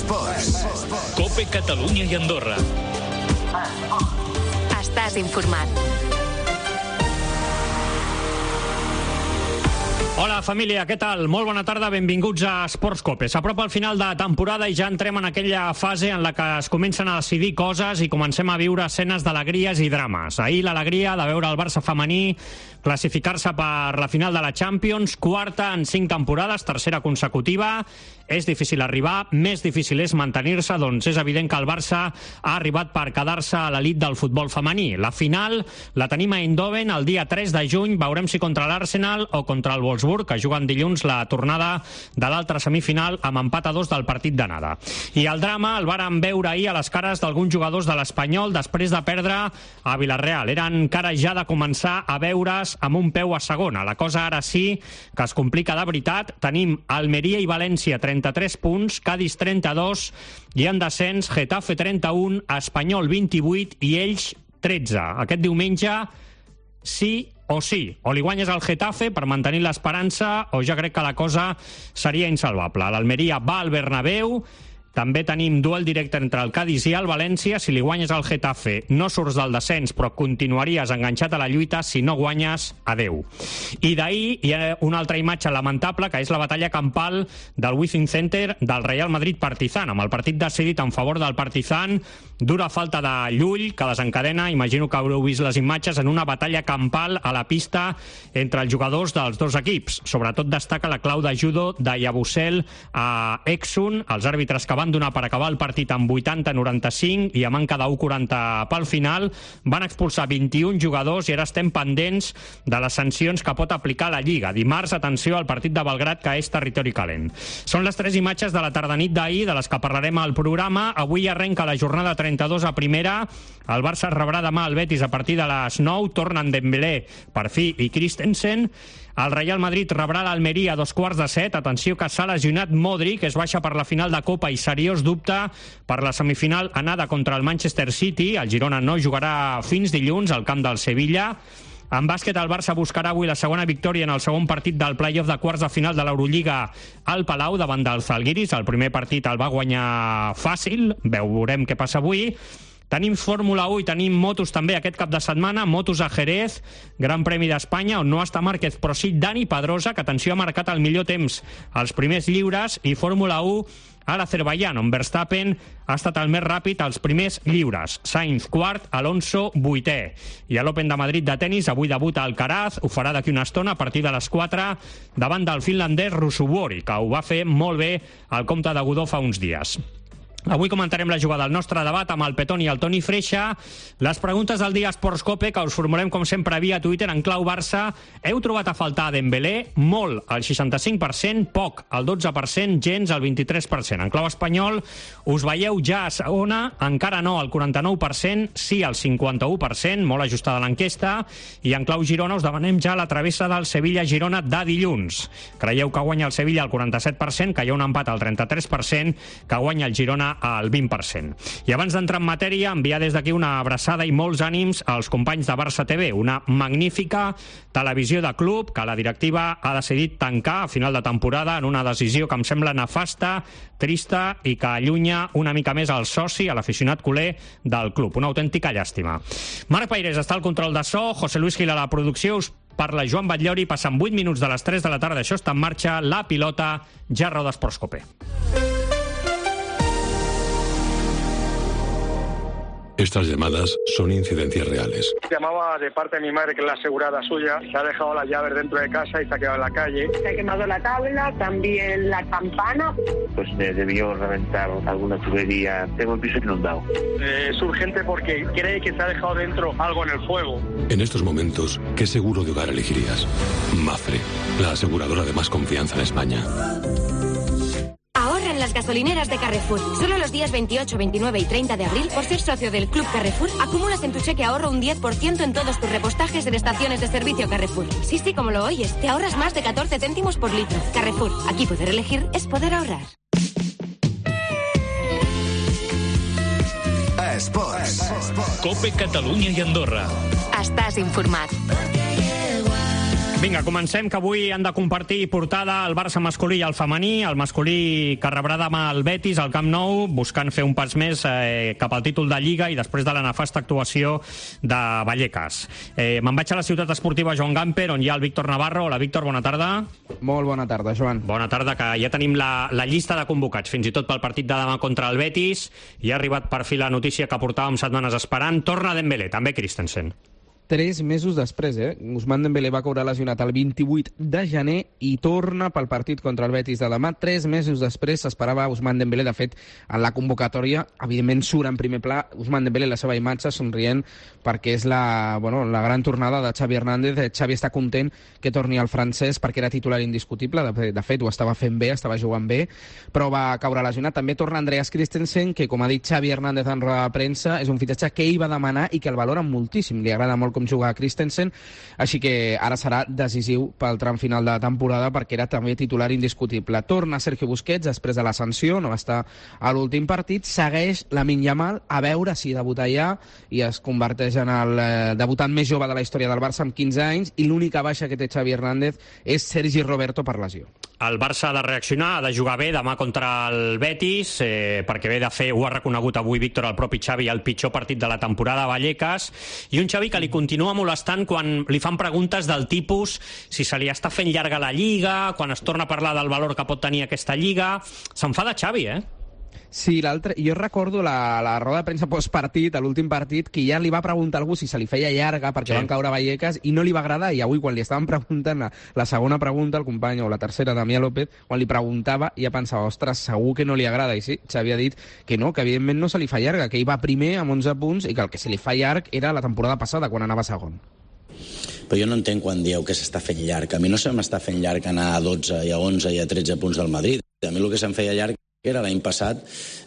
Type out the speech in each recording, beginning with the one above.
Esports. COPE Catalunya i Andorra. Estàs informat. Hola, família, què tal? Molt bona tarda, benvinguts a Esports COPE. S'apropa el final de temporada i ja entrem en aquella fase en la que es comencen a decidir coses i comencem a viure escenes d'alegries i drames. Ahir l'alegria de veure el Barça femení classificar-se per la final de la Champions, quarta en 5 temporades, tercera consecutiva. És difícil arribar, més difícil és mantenir-se, doncs és evident que el Barça ha arribat per quedar-se a l'elit del futbol femení. La final la tenim a Eindhoven el dia 3 de juny, veurem si contra l'Arsenal o contra el Wolfsburg, que juguen dilluns la tornada de l'altra semifinal amb empat a 2 del partit d'anada. I el drama el vàrem veure ahir a les cares d'alguns jugadors de l'Espanyol després de perdre a Villarreal. Eren cares ja de començar a veure's amb un peu a segona. La cosa ara sí que es complica de veritat. Tenim Almeria i València 33 punts, Cádiz 32 i en descens Getafe 31, Espanyol 28 i ells 13. Aquest diumenge sí o sí. O li guanyes al Getafe per mantenir l'esperança o ja crec que la cosa seria insalvable. L'Almeria va al Bernabéu. També tenim duel directe entre el Cádiz i el València. Si li guanyes al Getafe no surts del descens, però continuaries enganxat a la lluita. Si no guanyes, adeu. I d'ahir hi ha una altra imatge lamentable, que és la batalla campal del Wizzing Center del Real Madrid-Partizan, amb el partit decidit en favor del Partizan. Dura falta de Llull, que desencadena, imagino que haureu vist les imatges, en una batalla campal a la pista entre els jugadors dels dos equips. Sobretot destaca la clau de judo de Yabusel a Exun, els àrbitres que van donar per acabar el partit amb 80-95 i a manca de 1-40 pel final. Van expulsar 21 jugadors i ara estem pendents de les sancions que pot aplicar la Lliga. Dimarts, atenció al partit de Belgrat, que és territori calent. Són les 3 imatges de la tardanit d'ahir, de les que parlarem al programa. Avui arrenca la jornada 32 a primera. El Barça rebrà demà el Betis a partir de les 9. Tornen Dembélé, per fi, i Christensen. El Real Madrid rebrà l'Almeria a 6:45. Atenció que s'ha lesionat Modric, que es baixa per la final de Copa i seriós dubte per la semifinal anada contra el Manchester City. El Girona no jugarà fins dilluns al camp del Sevilla. En bàsquet, el Barça buscarà avui la segona victòria en el segon partit del play-off de quarts de final de l'Eurolliga al Palau davant del Zalgiris. El primer partit el va guanyar fàcil. Veurem què passa avui. Tenim Fórmula 1 i tenim motos també aquest cap de setmana, motos a Jerez, Gran Premi d'Espanya, on no està Márquez, però sí Dani Pedrosa, que atenció ha marcat el millor temps als primers lliures, i Fórmula 1 a l'Azerbaidjan, on Verstappen ha estat el més ràpid als primers lliures. Sainz quart, Alonso vuitè. I a l'Open de Madrid de tennis, avui debuta Alcaraz, ho farà d'aquí una estona a partir de les 4 davant del finlandès Ruusuvuori, que ho va fer molt bé al Comte de Godó fa uns dies. Avui comentarem la jugada del nostre debat amb el Petón i el Toni Freixa. Les preguntes del dia Esports COPE, que us formulem com sempre via Twitter en clau Barça. Heu trobat a faltar a Dembélé? Molt, el 65%, poc, el 12%, gens, el 23%. En clau espanyol, us veieu ja a segona? Encara no, el 49%, sí, el 51%, molt ajustada l'enquesta. I en clau Girona us demanem ja la travessa del Sevilla-Girona de dilluns. Creieu que guanya el Sevilla el 47%, que hi ha un empat al 33%, que guanya el Girona al 20%. I abans d'entrar en matèria, enviar des d'aquí una abraçada i molts ànims als companys de Barça TV, una magnífica televisió de club que la directiva ha decidit tancar a final de temporada en una decisió que em sembla nefasta, trista i que allunya una mica més el soci, a l'aficionat culer del club. Una autèntica llàstima. Marc Pairés està al control de so, José Luis Gil a la producció, us parla Joan Batllori, passen 8 minuts de les 3 de la tarda, això està en marxa, la pilota ja roda Esports COPE. Estas llamadas son incidencias reales. Llamaba de parte de mi madre, que es la asegurada suya. Se ha dejado las llaves dentro de casa y se ha quedado en la calle. Se ha quemado la tabla, también la campana. Pues me debió reventar alguna tubería. Tengo el piso inundado. Es urgente porque cree que se ha dejado dentro algo en el fuego. En estos momentos, ¿qué seguro de hogar elegirías? Mafre, la aseguradora de más confianza en España. Ahorra en las gasolineras de Carrefour. Solo los días 28, 29 y 30 de abril, por ser socio del Club Carrefour, acumulas en tu cheque ahorro un 10% en todos tus repostajes en estaciones de servicio Carrefour. Sí, como lo oyes, te ahorras más de 14 céntimos por litro. Carrefour, aquí poder elegir es poder ahorrar. Esports. COPE Catalunya i Andorra. Estàs informat. Vinga, comencem, que avui han de compartir portada el Barça masculí i el femení. El masculí que rebrà demà el Betis al Camp Nou, buscant fer un pas més cap al títol de Lliga i després de la nefasta actuació de Vallecas. Me'n vaig a la ciutat esportiva Joan Gamper, on hi ha el Víctor Navarro. Hola, Víctor, bona tarda. Molt bona tarda, Joan. Bona tarda, que ja tenim la llista de convocats, fins i tot pel partit de demà contra el Betis. I ha arribat per fi la notícia que portàvem setmanes esperant. Torna Dembélé, també Christensen. 3 mesos després, Ousmane Dembélé va caure lesionat el 28 de gener i torna pel partit contra el Betis de demà. 3 mesos després s'esperava Ousmane Dembélé. De fet, en la convocatòria, evidentment, surt en primer pla Ousmane Dembélé, la seva imatge, somrient, perquè és la gran tornada de Xavi Hernández. Xavi està content que torni el francès perquè era titular indiscutible. De fet, ho estava fent bé, estava jugant bé, però va caure lesionat. També torna Andreas Christensen, que, com ha dit Xavi Hernández en roda de premsa, és un fitxatge que ell va demanar i que el valora moltíssim. Li agrada molt com jugar a Christensen, així que ara serà decisiu pel tram final de temporada perquè era també titular indiscutible. Torna Sergio Busquets després de la sanció, no va estar a l'últim partit. Segueix Lamine Yamal, a veure si debuta ja, i es converteix en el debutant més jove de la història del Barça amb 15 anys, i l'única baixa que té Xavi Hernández és Sergi Roberto per lesió. El Barça ha de reaccionar, ha de jugar bé demà contra el Betis, perquè ve de fer, ho ha reconegut avui Víctor, el propi Xavi, el pitjor partit de la temporada a Vallecas, i un Xavi que li continua molestant quan li fan preguntes del tipus si se li està fent llarga la Lliga, quan es torna a parlar del valor que pot tenir aquesta Lliga. S'enfada Xavi, Sí, jo recordo la roda de premsa postpartit, a l'últim partit, que ja li va preguntar a algú si se li feia llarga perquè van caure a Vallecas i no li va agradar, i avui quan li estaven preguntant la segona pregunta, el company, o la tercera, Damià López, quan li preguntava ja pensava, ostres, segur que no li agrada, i sí, Xavi ha dit que no, que evidentment no se li fa llarga, que ell va primer amb 11 punts i que el que se li fa llarg era la temporada passada, quan anava segon. Però jo no entenc quan dieu que s'està fent llarg. A mi no se m'està fent llarg anar a 12 i a 11 i a 13 punts del Madrid. A mi el que se'm feia llarg era l'any passat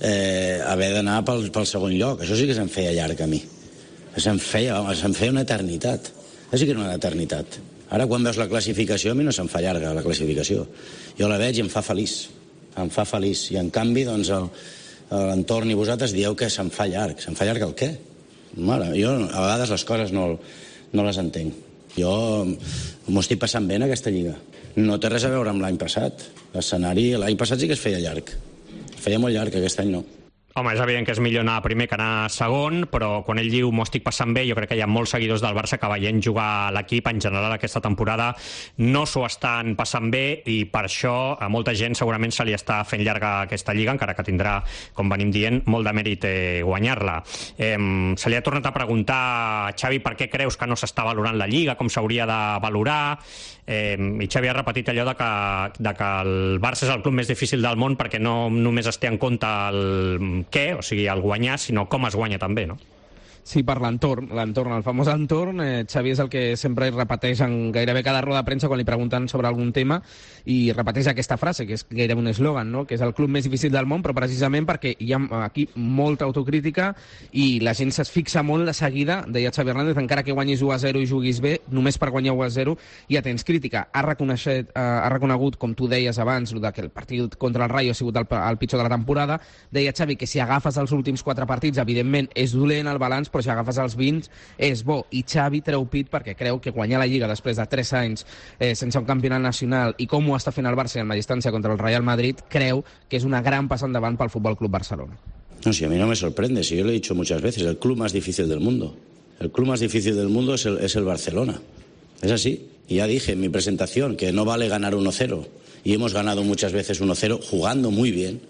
haver d'anar pel segon lloc. Això sí que se'm feia llarg a mi. Se'm feia una eternitat. Això sí que era una eternitat. Ara, quan veus la classificació, a mi no se'm fa llarga la classificació. Jo la veig i em fa feliç. Em fa feliç. I, en canvi, doncs, l'entorn i vosaltres dieu que se'm fa llarg. Se'm fa llarg el què? Mare, jo a vegades les coses no les entenc. Jo m'ho estic passant bé en aquesta Lliga. No té res a veure amb l'any passat. L'escenari l'any passat sí que es feia llarg. Feia molt llarg, aquest any no. Home, és evident que és millor anar primer que anar segon, però quan ell diu m'ho estic passant bé, jo crec que hi ha molts seguidors del Barça que veient jugar l'equip en general aquesta temporada no s'ho estan passant bé, i per això a molta gent segurament se li està fent llarga aquesta Lliga, encara que tindrà, com venim dient, molt de mèrit guanyar-la. Se li ha tornat a preguntar a Xavi per què creus que no s'està valorant la Lliga, com s'hauria de valorar, i Xavi ha repetit allò de que el Barça és el club més difícil del món perquè no només es té en compte el què, o sigui, el guanyar, sinó com es guanya també, no? Sí, per l'entorn, el famós entorn. Xavi és el que sempre repeteix en gairebé cada roda de premsa quan li pregunten sobre algun tema, i repeteix aquesta frase, que és gairebé un eslògan, no? Que és el club més difícil del món, però precisament perquè hi ha aquí molta autocrítica i la gent es fixa molt de seguida, deia Xavi Hernández, encara que guanyis 1-0 i juguis bé, només per guanyar 1-0 ja tens crítica. Ha reconegut, com tu deies abans, que el partit contra el Rayo ha sigut el pitjor de la temporada. Deia Xavi que si agafes els últims 4 partits, evidentment és dolent el balanç, però si agafes els 20 és bo. I Xavi treu pit perquè creu que guanyar la Lliga després de 3 anys sense un campionat nacional, i com ho està fent el Barça en la distància contra el Real Madrid, creu que és una gran passa endavant pel Fútbol Club Barcelona. No, si a mí no me sorprende, si yo lo he dicho muchas veces, el club más difícil del mundo. El club más difícil del mundo es el Barcelona. Es así. Y ya dije en mi presentación que no vale ganar 1-0. Y hemos ganado muchas veces 1-0 jugando muy bien,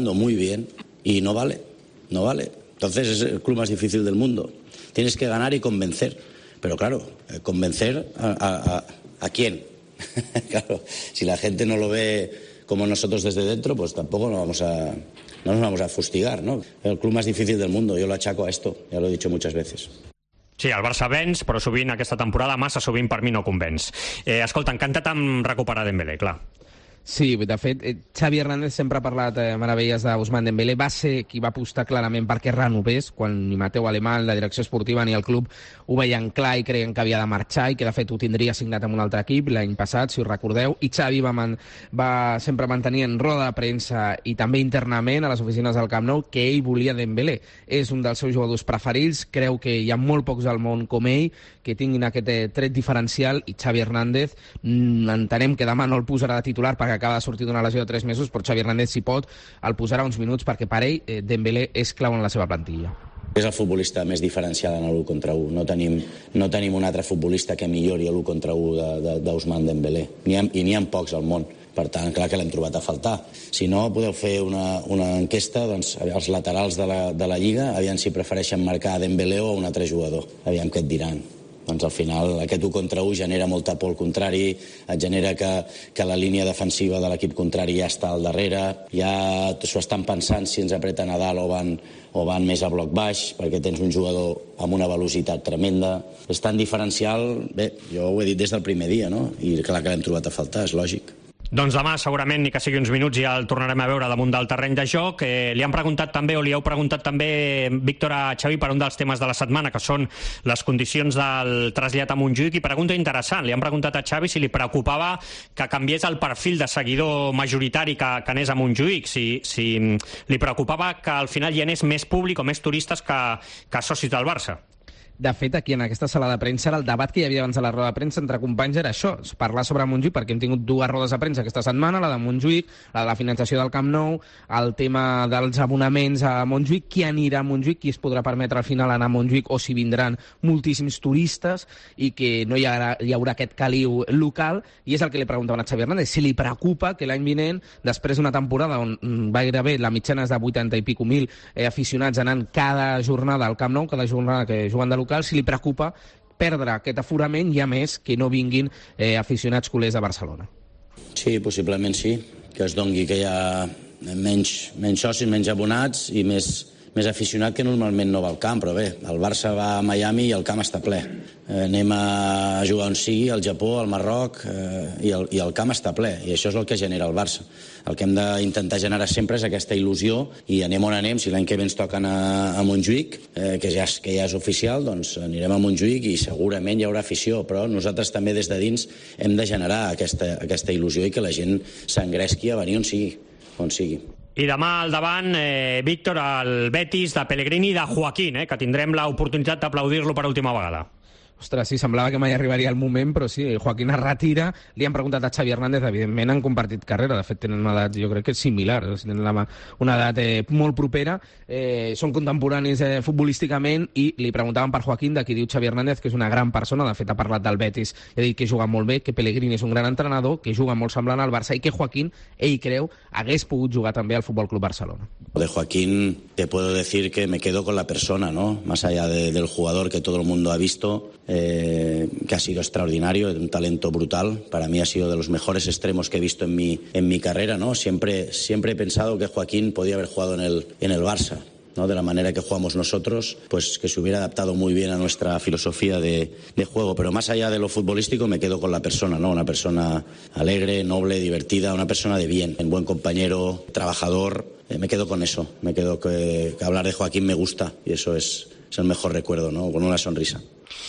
y no vale. Entonces es el club más difícil del mundo. Tienes que ganar y convencer. Pero claro, convencer ¿a quién? Claro, si la gente no lo ve como nosotros desde dentro, pues tampoco no nos vamos a fustigar, ¿no? El club más difícil del mundo, yo lo achaco a esto, ya lo he dicho muchas veces. Sí, el Barça venç, però sovint aquesta temporada, massa sovint per mi no convenç. Escolta, encantat amb recuperar Dembélé, clar. Sí, de fet, Xavi Hernández sempre ha parlat meravelles d'Ousmane Dembélé. Va ser qui va apostar clarament perquè renovés, quan ni Mateu Alemany, la direcció esportiva ni el club ho veien clar i creien que havia de marxar i que de fet ho tindria signat amb un altre equip l'any passat, si us recordeu, i Xavi va sempre mantenir en roda de premsa i també internament a les oficines del Camp Nou que ell volia Dembélé. És un dels seus jugadors preferits, creu que hi ha molt pocs al món com ell que tinguin aquest tret diferencial, i Xavi Hernández entenem que demà no el posarà de titular perquè acaba de sortir d'una lesió de 3 mesos, però Xavi Hernández, si pot, el posarà uns minuts perquè per ell Dembélé és clau en la seva plantilla. És el futbolista més diferencial en l'1 contra 1. No tenim un altre futbolista que millori l'1 contra 1 d'Ousmane Dembélé. I n'hi ha pocs al món. Per tant, clar que l'hem trobat a faltar. Si no, podeu fer una enquesta, doncs, als laterals de la Lliga, aviam si prefereixen marcar a Dembélé o a un altre jugador. Aviam què et diran. Doncs al final aquest 1 contra 1 genera molta por al contrari, et genera que la línia defensiva de l'equip contrari ja està al darrere, ja s'ho estan pensant si ens apreten a dalt o van més a bloc baix, perquè tens un jugador amb una velocitat tremenda. És tan diferencial, bé, jo ho he dit des del primer dia, no? I clar que l'hem trobat a faltar, és lògic. Doncs demà, segurament, ni que sigui uns minuts, ja el tornarem a veure damunt del terreny de joc. Li han preguntat també, o li heu preguntat també, Víctor, a Xavi, per un dels temes de la setmana, que són les condicions del trasllat a Montjuïc, i pregunta interessant. Li han preguntat a Xavi si li preocupava que canviés el perfil de seguidor majoritari que anés a Montjuïc, si li preocupava que al final hi anés més públic o més turistes que socis del Barça. De fet, aquí en aquesta sala de premsa, el debat que hi havia abans de la roda de premsa entre companys era això, parlar sobre Montjuïc, perquè hem tingut 2 rodes de premsa aquesta setmana, la de Montjuïc, la de la finançació del Camp Nou, el tema dels abonaments a Montjuïc, qui anirà a Montjuïc, qui es podrà permetre al final anar a Montjuïc, o si vindran moltíssims turistes i que no hi haurà aquest caliu local, i és el que li preguntaven a Xavi Hernández, si li preocupa que l'any vinent, després d'una temporada on gairebé la mitjana és de 80 i pico mil aficionats anant cada jornada al Camp Nou, cada jornada que juguen de local, si li preocupa perdre aquest aforament, i a més que no vinguin aficionats culers a Barcelona. Sí, possiblement sí, que es doni que hi ha menys socis, menys abonats i més aficionat que normalment no va al camp, però bé, el Barça va a Miami i el camp està ple. Anem a jugar on sigui, al Japó, al Marroc, i el camp està ple, i això és el que genera el Barça. El que hem d'intentar generar sempre és aquesta il·lusió, i anem on anem. Si l'any que ve ens toquen a Montjuïc, que ja és oficial, doncs anirem a Montjuïc i segurament hi haurà afició, però nosaltres també des de dins hem de generar aquesta il·lusió i que la gent s'engresqui a venir on sigui. I demà al davant, Víctor, el Betis de Pellegrini i de Joaquín, que tindrem l'oportunitat d'aplaudir-lo per última vegada. Ostres, sí, semblava que mai arribaria el moment, però sí, Joaquín es retira. Li han preguntat a Xavi Hernández, evidentment han compartit carrera, de fet tenen una edat, jo crec que és similar, tenen una edat molt propera, són contemporanis futbolísticament, i li preguntaven per Joaquín, de qui diu Xavi Hernández que és una gran persona, de fet ha parlat del Betis, ha dit que juga molt bé, que Pellegrini és un gran entrenador, que juga molt semblant al Barça, i que Joaquín, ell creu, hagués pogut jugar també al Futbol Club Barcelona. De Joaquín te puedo decir que me quedo con la persona, ¿no? Más allá del jugador que todo el mundo ha visto, que ha sido extraordinario, un talento brutal. Para mí ha sido de los mejores extremos que he visto en mi carrera, ¿no? Siempre he pensado que Joaquín podía haber jugado en el Barça, ¿no? De la manera que jugamos nosotros, pues que se hubiera adaptado muy bien a nuestra filosofía de juego. Pero más allá de lo futbolístico me quedo con la persona, ¿no? Una persona alegre, noble, divertida, una persona de bien, un buen compañero, trabajador. Me quedo con eso, me quedo que hablar de Joaquín me gusta, y eso es el mejor recuerdo, ¿no? Con una sonrisa.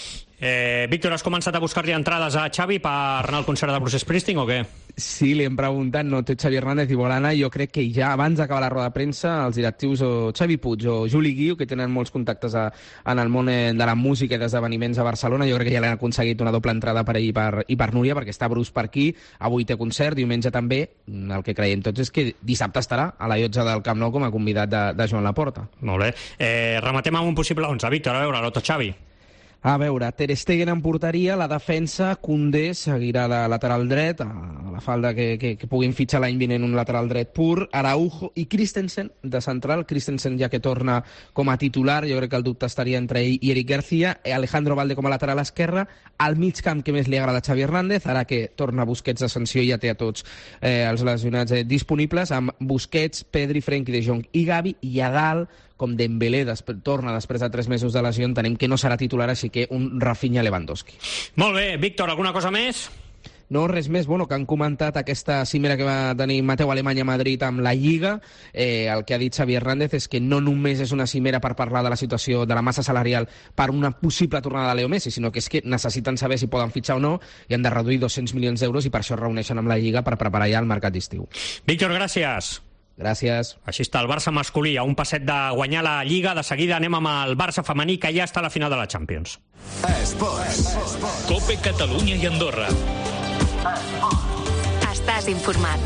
Víctor, has començat a buscar-li entrades a Xavi per anar al concert de Bruce Springsteen o què? Sí, li hem preguntat, no té Xavi Hernández i vol anar. Jo crec que ja abans d'acabar la roda de premsa, els directius o Xavi Puig o Juli Guiu, que tenen molts contactes en el món de la música i d'esdeveniments a Barcelona, jo crec que ja l'han aconseguit una doble entrada per ell i per Núria, perquè està Bruce per aquí, avui té concert, diumenge també. El que creiem tots és que dissabte estarà a la llotja del Camp Nou com a convidat de Joan Laporta. Molt bé. Rematem amb un possible 11. Víctor, a veure, l'Otto Xavi. A veure, Ter Stegen en porteria, la defensa, Koundé seguirà de lateral dret, a la falta que puguin fitxar l'any vinent un lateral dret pur, Araujo i Christensen de central, Christensen ja que torna com a titular, jo crec que el dubte estaria entre ell i Eric García, Alejandro Valde com a lateral esquerre, al mig camp que més li agrada a Xavi Hernández, ara que torna Busquets de sanció i ja té a tots els lesionats disponibles, amb Busquets, Pedri, Frenkie de Jong i Gavi, i a dalt, com Dembélé torna després de 3 mesos de lesió, entenem que no serà titular, així que un Rafinha Lewandowski. Molt bé, Víctor, alguna cosa més? No, res més. Bueno, que han comentat aquesta cimera que va tenir Mateu Alemany a Madrid amb la Lliga. El que ha dit Xavi Hernández és que no només és una cimera per parlar de la situació de la massa salarial per una possible tornada de Leo Messi, sinó que és que necessiten saber si poden fitxar o no i han de reduir 200 milions d'euros i per això es reuneixen amb la Lliga per preparar ja el mercat d'estiu. Víctor, gràcies. Gràcies. Així està el Barça masculí, a un passet de guanyar la Lliga. De seguida anem amb el Barça femení, que ja està a la final de la Champions. COPE Catalunya y Andorra. Estàs informat.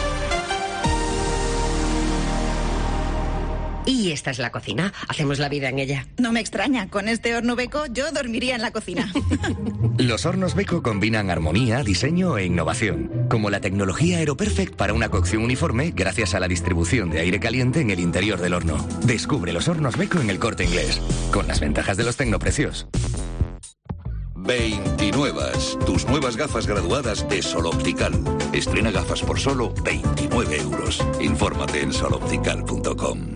Y esta es la cocina. Hacemos la vida en ella. No me extraña. Con este horno Beko yo dormiría en la cocina. Los hornos Beko combinan armonía, diseño e innovación. Como la tecnología AeroPerfect para una cocción uniforme gracias a la distribución de aire caliente en el interior del horno. Descubre los hornos Beko en El Corte Inglés. Con las ventajas de los tecnoprecios. 29. Tus nuevas gafas graduadas de Sol Optical. Estrena gafas por solo 29 euros. Infórmate en soloptical.com.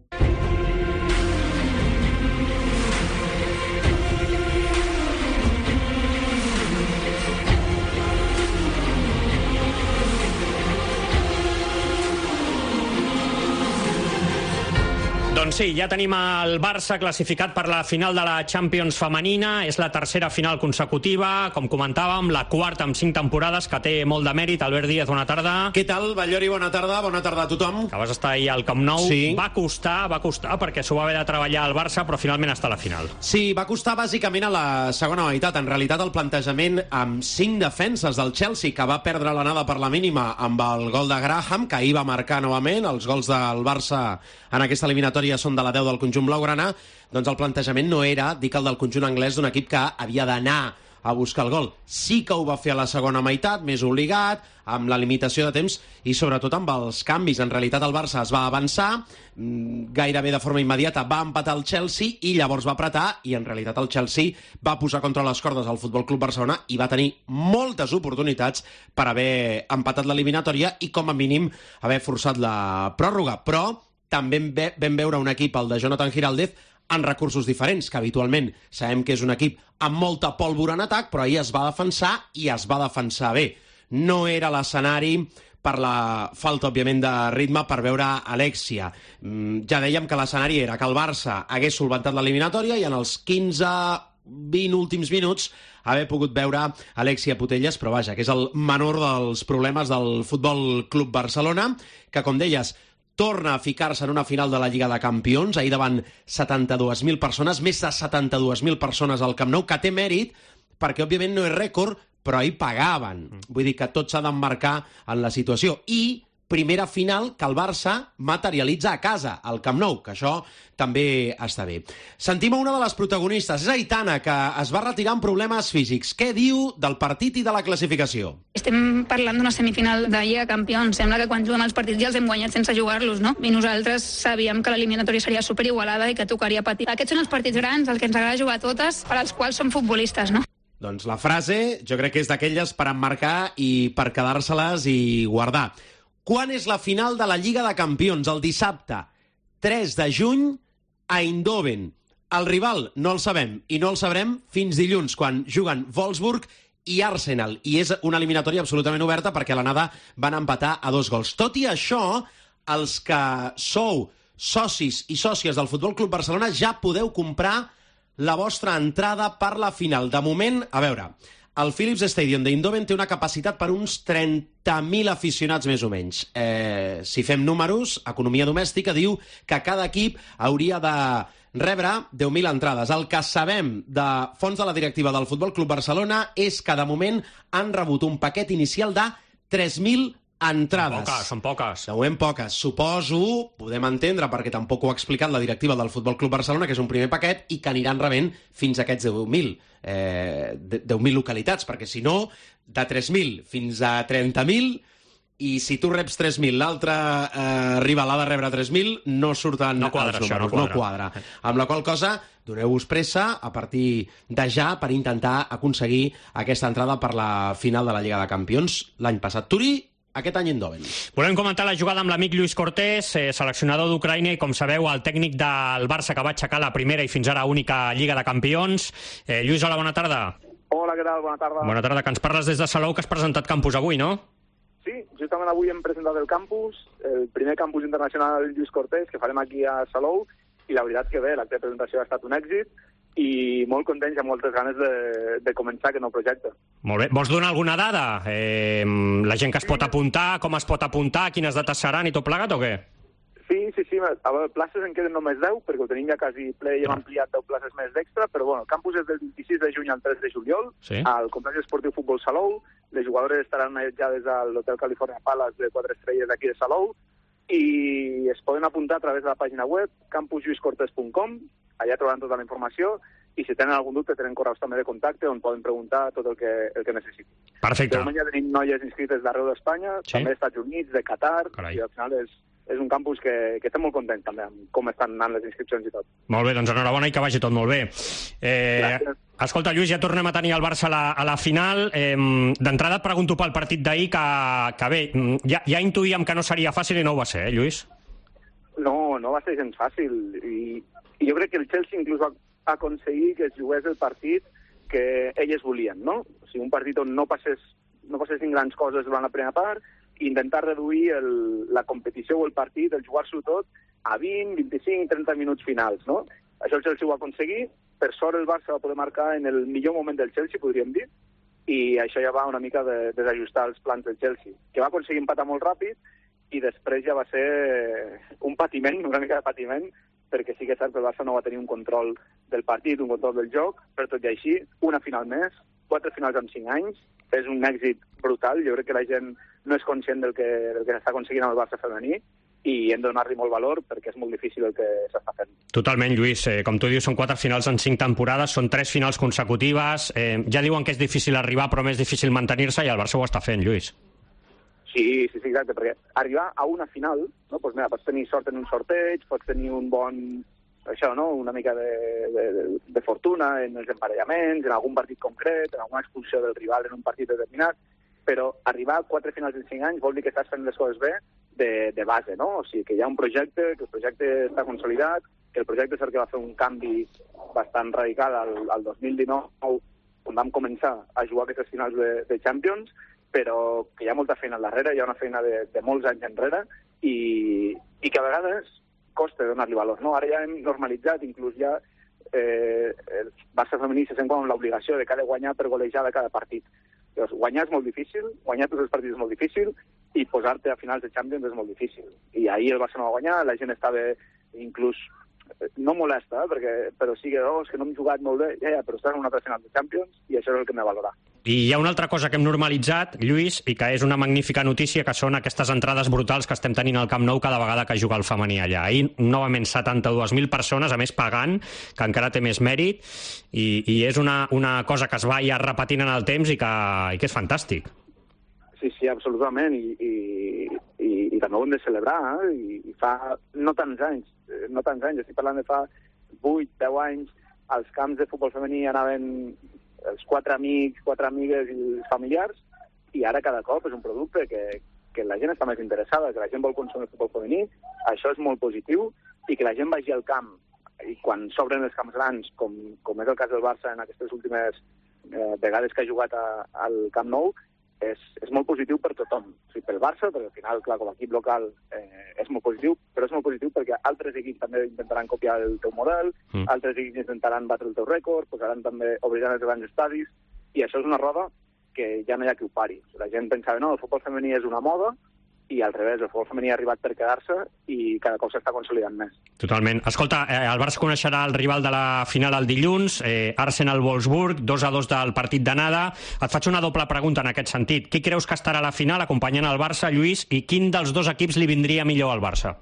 Doncs sí, ja tenim el Barça classificat per la final de la Champions femenina. És la tercera final consecutiva, com comentàvem, la quarta amb 5 temporades, que té molt de mèrit. Albert Díaz, bona tarda. Què tal, Ballori? Bona tarda a tothom. Que vas estar ahir al Camp Nou. Sí. Va costar, perquè s'ho va haver de treballar al Barça, però finalment està a la final. Sí, va costar bàsicament a la segona meitat. En realitat, el plantejament amb 5 defenses del Chelsea, que va perdre l'anada per la mínima amb el gol de Graham, que ahir va marcar novament. Els gols del Barça en aquesta eliminatòria són de la 10 del conjunt blaugrana. Doncs el plantejament no era, dic, el del conjunt anglès, d'un equip que havia d'anar a buscar el gol. Sí que ho va fer a la segona meitat, més obligat, amb la limitació de temps i sobretot amb els canvis. En realitat el Barça es va avançar, gairebé de forma immediata va empatar el Chelsea i llavors va apretar, i en realitat el Chelsea va posar contra les cordes al Futbol Club Barcelona i va tenir moltes oportunitats per haver empatat l'eliminatòria i com a mínim haver forçat la pròrroga. Però també vam veure un equip, el de Jonathan Giraldez, en recursos diferents, que habitualment sabem que és un equip amb molta pólvora en atac, però ahir es va defensar i es va defensar bé. No era l'escenari per la falta, òbviament, de ritme per veure Alexia. Ja dèiem que l'escenari era que el Barça hagués solventat l'eliminatòria i en els 15-20 últims minuts haver pogut veure Alexia Putellas, però vaja, que és el menor dels problemes del Futbol Club Barcelona, que, com deies, torna a ficar-se en una final de la Lliga de Campions, ahir davant 72.000 persones, més de 72.000 persones al Camp Nou, que té mèrit, perquè òbviament no és rècord, però ahir pagaven. Vull dir que tot s'ha d'emmarcar en la situació. I primera final que el Barça materialitza a casa, al Camp Nou, que això també està bé. Sentim a una de les protagonistes, és Aitana, que es va retirar amb problemes físics. Què diu del partit i de la classificació? Estem parlant d'una semifinal de Lliga de Campions. Sembla que quan juguem els partits ja els hem guanyat sense jugar-los, no? I nosaltres sabíem que l'eliminatòria seria superigualada i que tocaria patir. Aquests són els partits grans, els que ens agrada jugar totes, per als quals som futbolistes, no? Doncs la frase jo crec que és d'aquelles per emmarcar i per quedar-se-les i guardar. Quan és la final de la Lliga de Campions? El dissabte 3 de juny a Eindhoven. El rival no el sabem i no el sabrem fins dilluns, quan juguen Wolfsburg i Arsenal. I és una eliminatòria absolutament oberta perquè a l'anada van empatar a 2 gols. Tot i això, els que sou socis i sòcies del Futbol Club Barcelona ja podeu comprar la vostra entrada per la final. De moment, a veure, el Philips Stadium d'Eindhoven té una capacitat per uns 30.000 aficionats més o menys. Si fem números, economia domèstica diu que cada equip hauria de rebre 10.000 entrades. El que sabem de fons de la directiva del Futbol Club Barcelona és que de moment han rebut un paquet inicial de 3.000 entrades. Són poques. De moment poques. Suposo, podem entendre, perquè tampoc ho ha explicat la directiva del Futbol Club Barcelona, que és un primer paquet i que aniran rebent fins a aquests 10.000. 10.000 localitats, perquè si no, de 3.000 fins a 30.000, i si tu reps 3.000, l'altre rival ha de rebre 3.000, no surten no quadra, els números, no quadra. Amb la qual cosa, doneu-vos pressa a partir de ja per intentar aconseguir aquesta entrada per la final de la Lliga de Campions. L'any passat Turí, aquest any Eindhoven. Volem comentar la jugada amb l'amic Lluís Cortés, seleccionador d'Ucraïna i, com sabeu, el tècnic del Barça que va aixecar la primera i fins ara única Lliga de Campions. Lluís, hola, bona tarda. Hola, què tal? Bona tarda. Bona tarda, que ens parles des de Salou, que has presentat campus avui, no? Sí, justament avui hem presentat el campus, el primer campus internacional Lluís Cortés, que farem aquí a Salou, i la veritat que bé, l'acte de presentació ha estat un èxit, i molt contents i amb moltes ganes de començar aquest nou projecte. Molt bé. Vols donar alguna dada? La gent que es pot apuntar, com es pot apuntar, quines dates seran i tot plegat o què? Sí. A veure, places en queden només 10, perquè ho tenim ja quasi ple i hem ampliat 10 places més d'extra, però bueno, el campus és del 26 de juny al 3 de juliol, al complex esportiu Futbol Salou. Les jugadores estaran allotjades a l'Hotel California Palace de 4 estrelles d'aquí de Salou, i es poden apuntar a través de la pàgina web campuslluiscortés.com. Allà trobaran tota la informació, i si tenen algun dubte tenen correus també de contacte on poden preguntar tot el que necessitin. Perfecte. De moment ja tenim noies inscrites d'arreu d'Espanya, també d'Estats Units, de Qatar, i al final és un campus que estem molt contents també amb com estan anant les inscripcions i tot. Molt bé, doncs enhorabona i que vagi tot molt bé. Escolta, Lluís, ja tornem a tenir el Barça a la final. D'entrada et pregunto pel partit d'ahir, que bé, ja intuïem que no seria fàcil i no ho va ser, Lluís? No va ser gens fàcil, i jo crec que el Chelsea inclús va aconseguir que es jugués el partit que elles volien, no? O sigui, un partit on no passessin grans coses durant la primera part, i intentar reduir la competició o el partit, el jugar-s'ho tot a 20, 25, 30 minuts finals, no? Això el Chelsea ho va aconseguir. Per sort el Barça va poder marcar en el millor moment del Chelsea, podríem dir, i això ja va una mica de desajustar els plans del Chelsea, que va aconseguir empatar molt ràpid, i després ja va ser un patiment, una mica de patiment, perquè sí que és cert que el Barça no va tenir un control del partit, un control del joc, però tot i així, una final més, 4 finals en 5 anys, és un èxit brutal. Jo crec que la gent no és conscient del que s'està aconseguint amb el Barça femení, i hem de donar-li molt valor perquè és molt difícil el que s'està fent. Totalment, Lluís. Com tu dius, són 4 finals en 5 temporades, són 3 finals consecutives. Ja diuen que és difícil arribar, però més difícil mantenir-se, i el Barça ho està fent, Lluís. Sí, exacte, perquè arribar a una final, no? Doncs mira, pots tenir sort en un sorteig, pots tenir un bon... això, no? Una mica de fortuna en els emparellaments, en algun partit concret, en alguna expulsió del rival en un partit determinat, però arribar a 4 finals en 5 anys vol dir que estàs fent les coses bé de base, no? O sigui, que hi ha un projecte, que el projecte està consolidat, que el projecte és el que va fer un canvi bastant radical al 2019, on vam començar a jugar aquestes finals de Champions, però que hi ha molta feina al darrere, hi ha una feina de molts anys enrere, i que a vegades costa donar-li valor, no? Ara ja hem normalitzat, inclús ja el Barça femení se sent com l'obligació de cada guanyar per golejar de cada partit. Llavors, guanyar és molt difícil, guanyar tots els partits és molt difícil, i posar-te a finals de Champions és molt difícil. I ahir el Barça no va guanyar, la gent estava inclús no molesta, però sí que, és que no hem jugat molt bé, però estàs en una altra final de Champions, i això és el que hem de valorar. I hi ha una altra cosa que hem normalitzat, Lluís, i que és una magnífica notícia, que són aquestes entrades brutals que estem tenint al Camp Nou cada vegada que juga el femení allà. Ahir, novament, 72.000 persones, a més pagant, que encara té més mèrit, i és una cosa que es va ja repetint en el temps i que és fantàstic. Sí, absolutament, i també ho hem de celebrar, i fa no tants anys, estic parlant de fa 8, 10 anys, als camps de futbol femení anaven els 4 amics, 4 amigues i els familiars, i ara cada cop és un producte que la gent està més interessada, que la gent vol consumir el futbol femení. Això és molt positiu, i que la gent vagi al camp, i quan s'obren els camps grans, com és el cas del Barça en aquestes últimes vegades que ha jugat al Camp Nou, és molt positiu per tothom. O sigui, pel Barça, perquè al final, clar, com a equip local és molt positiu, però és molt positiu perquè altres equips també intentaran copiar el teu model, altres equips intentaran batre el teu rècord, obriran els grans estadis, i això és una roda que ja no hi ha qui ho pari. La gent pensava, no, el futbol femení és una moda, i al revés, el futbol femení ha arribat per quedar-se i cada cop s'està consolidant més. Totalment. Escolta, el Barça coneixerà el rival de la final el dilluns, Arsenal-Wolfsburg, 2-2 del partit d'anada. Et faig una doble pregunta en aquest sentit. Qui creus que estarà a la final acompanyant el Barça, Lluís, i quin dels dos equips li vindria millor al Barça?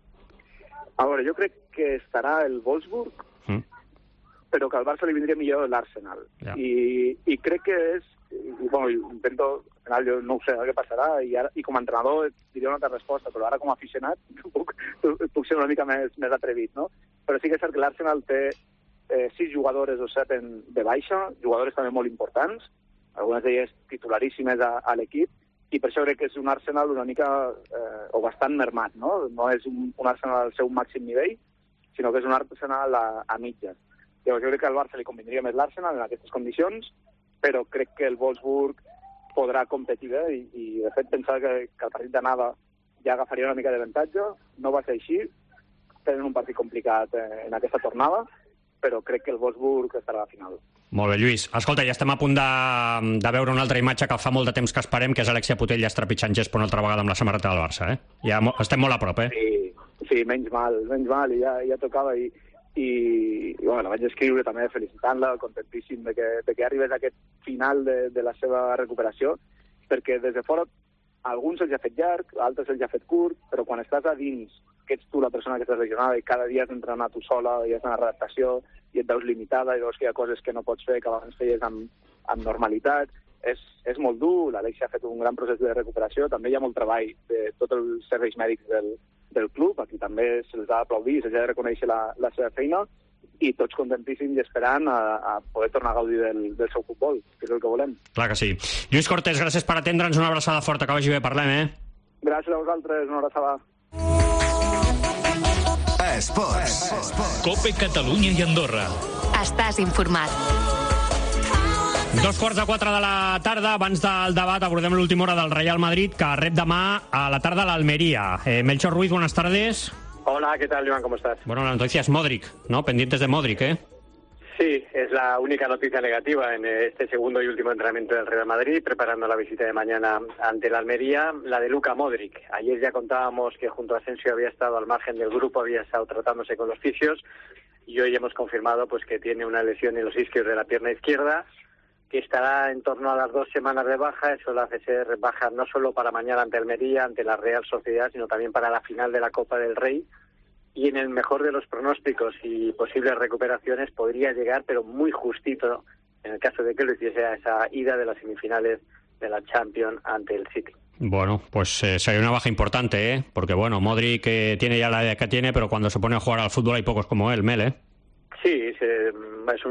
A veure, jo crec que estarà el Wolfsburg, però que al Barça li vindria millor l'Arsenal. Ja. I crec que és... intento... Jo no ho sé què passarà, i com a entrenador diria una altra resposta, però ara com a aficionat puc ser una mica més atrevit, no? Però sí que és cert que l'Arsenal té 6 jugadores o 7 de baixa, jugadores també molt importants, algunes d'elles titularíssimes a l'equip, i per això crec que és un Arsenal una mica o bastant mermat, no? No és un Arsenal al seu màxim nivell, sinó que és un Arsenal a mitges. Llavors jo crec que al Barça li convindria més l'Arsenal en aquestes condicions, però crec que el Wolfsburg podrà competir bé i de fet pensava que el partit d'anada ja agafaria una mica d'avantatge, no va ser així, tenen un partit complicat en aquesta tornada, però crec que el Wolfsburg estarà a la final. Molt bé, Lluís. Escolta, ja estem a punt de veure una altra imatge que fa molt de temps que esperem, que és Alexia Putellas estrepitjant gespa una altra vegada amb la samarreta del Barça, eh? Ja estem molt a prop, eh? Sí, menys mal, i ja tocava, i bueno, vaig escriure també felicitant-la, contentíssim de que arribés a aquest final de la seva recuperació, perquè des de fora alguns se'ls ha fet llarg, altres se'ls ha fet curt, però quan estàs a dins, que ets tu la persona que estàs lesionada i cada dia has d'entrenar tu sola i has d'anar a redactació i et veus limitada i veus que hi ha coses que no pots fer que abans feies amb normalitat, és molt dur. L'Alexia ha fet un gran procés de recuperació, també hi ha molt treball de tots els serveis mèdics del club, aquí també se'ls ha d'aplaudir, se'ls ha de reconèixer la seva feina, i tots contentíssims i esperant a poder tornar a gaudir del seu futbol, que és el que volem. Clar que sí. Lluís Cortés, gràcies per atendre'ns, una abraçada forta, que vagi bé, parlem, eh? Gràcies a vosaltres, una abraçada. Esports. COPE Catalunya i Andorra. Estàs informat. 3:45 de la tarda, abans del debat abordem l'última hora del Real Madrid, que rep demà a la tarda a l'Almería. Melchor Ruiz, buenas tardes. Hola, ¿qué tal, Joan? ¿Cómo estás? Bueno, la noticia es Modric, ¿no? Pendientes de Modric, ¿eh? Sí, es la única noticia negativa en este segundo y último entrenamiento del Real Madrid, preparando la visita de mañana ante la Almería, la de Luka Modric. Ayer ya contábamos que junto a Asensio había estado al margen del grupo, había estado tratándose con los fisios, y hoy hemos confirmado pues que tiene una lesión en los isquios de la pierna izquierda, que estará en torno a las 2 semanas de baja. Eso la hace ser baja no solo para mañana ante Almería, ante la Real Sociedad, sino también para la final de la Copa del Rey. Y en el mejor de los pronósticos y posibles recuperaciones podría llegar, pero muy justito, en el caso de que lo hiciese, a esa ida de las semifinales de la Champions ante el City. Bueno, pues sería una baja importante, ¿eh? Porque bueno, Modric tiene ya la edad que tiene, pero cuando se pone a jugar al fútbol hay pocos como él, Mel, ¿eh? Sí, es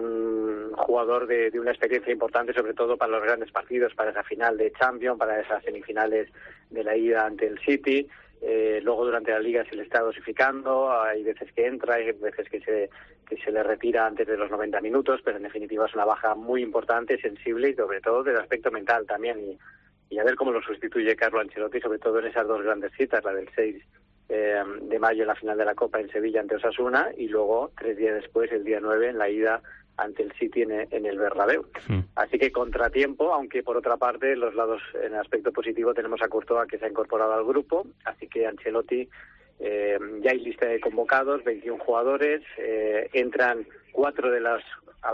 un jugador de una experiencia importante, sobre todo para los grandes partidos, para esa final de Champions, para esas semifinales de la ida ante el City. Luego durante la Liga se le está dosificando, hay veces que entra, hay veces que se le retira antes de los 90 minutos, pero en definitiva es una baja muy importante, sensible y sobre todo del aspecto mental también. Y a ver cómo lo sustituye Carlo Ancelotti, sobre todo en esas 2 grandes citas, la del 6 de mayo en la final de la Copa en Sevilla ante Osasuna, y luego 3 días después, el día 9, en la ida ante el City en el Bernabéu. Así que contratiempo, aunque por otra parte los lados, en el aspecto positivo, tenemos a Courtois, que se ha incorporado al grupo, así que Ancelotti, ya hay lista de convocados, 21 jugadores, entran 4 de las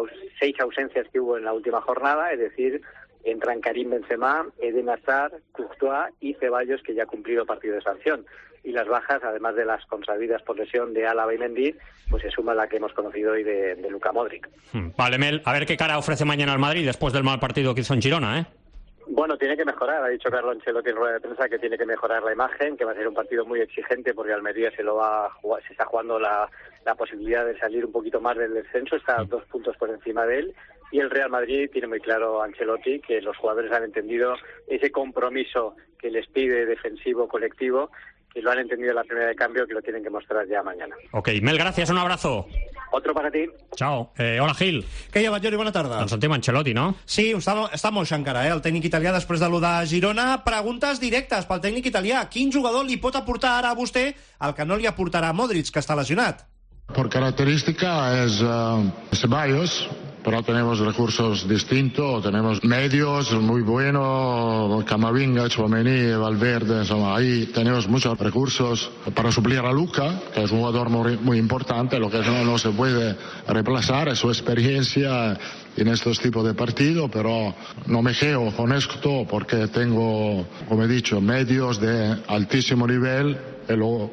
6 ausencias que hubo en la última jornada, es decir, entran Karim Benzema, Eden Hazard, Courtois y Ceballos, que ya ha cumplido partido de sanción. Y las bajas, además de las consabidas por lesión de Álava y Mendy, pues se suma la que hemos conocido hoy de Luka Modric. Vale, Mel, a ver qué cara ofrece mañana al Madrid después del mal partido que hizo en Girona, ¿eh? Bueno, tiene que mejorar. Ha dicho Carlo Ancelotti en rueda de prensa que tiene que mejorar la imagen, que va a ser un partido muy exigente porque Almería se está jugando la posibilidad de salir un poquito más del descenso, está 2 puntos por encima de él. Y el Real Madrid tiene muy claro, Ancelotti, que los jugadores han entendido ese compromiso que les pide defensivo colectivo, que lo han entendido en la primera de cambio, que lo tienen que mostrar ya mañana. Ok, Mel, gracias, un abrazo. Otro para ti. Chao. Hola, Gil. Què hi ha, Batllori? Bona tarda. Ens sentim Ancelotti, no? Sí, està moix encara, el tècnic italià, després de lo de Girona. Preguntes directes pel tècnic italià. Quin jugador li pot aportar ara a vostè el que no li aportarà a Modric, que està lesionat? Por característica es Ceballos, pero tenemos recursos distintos, tenemos medios muy buenos, Camavinga, Tchouaméni, Valverde, ahí tenemos muchos recursos para suplir a Luka, que es un jugador muy importante. Lo que no se puede reemplazar es su experiencia en estos tipos de partidos, pero no me quedo con esto porque tengo, como he dicho, medios de altísimo nivel y lo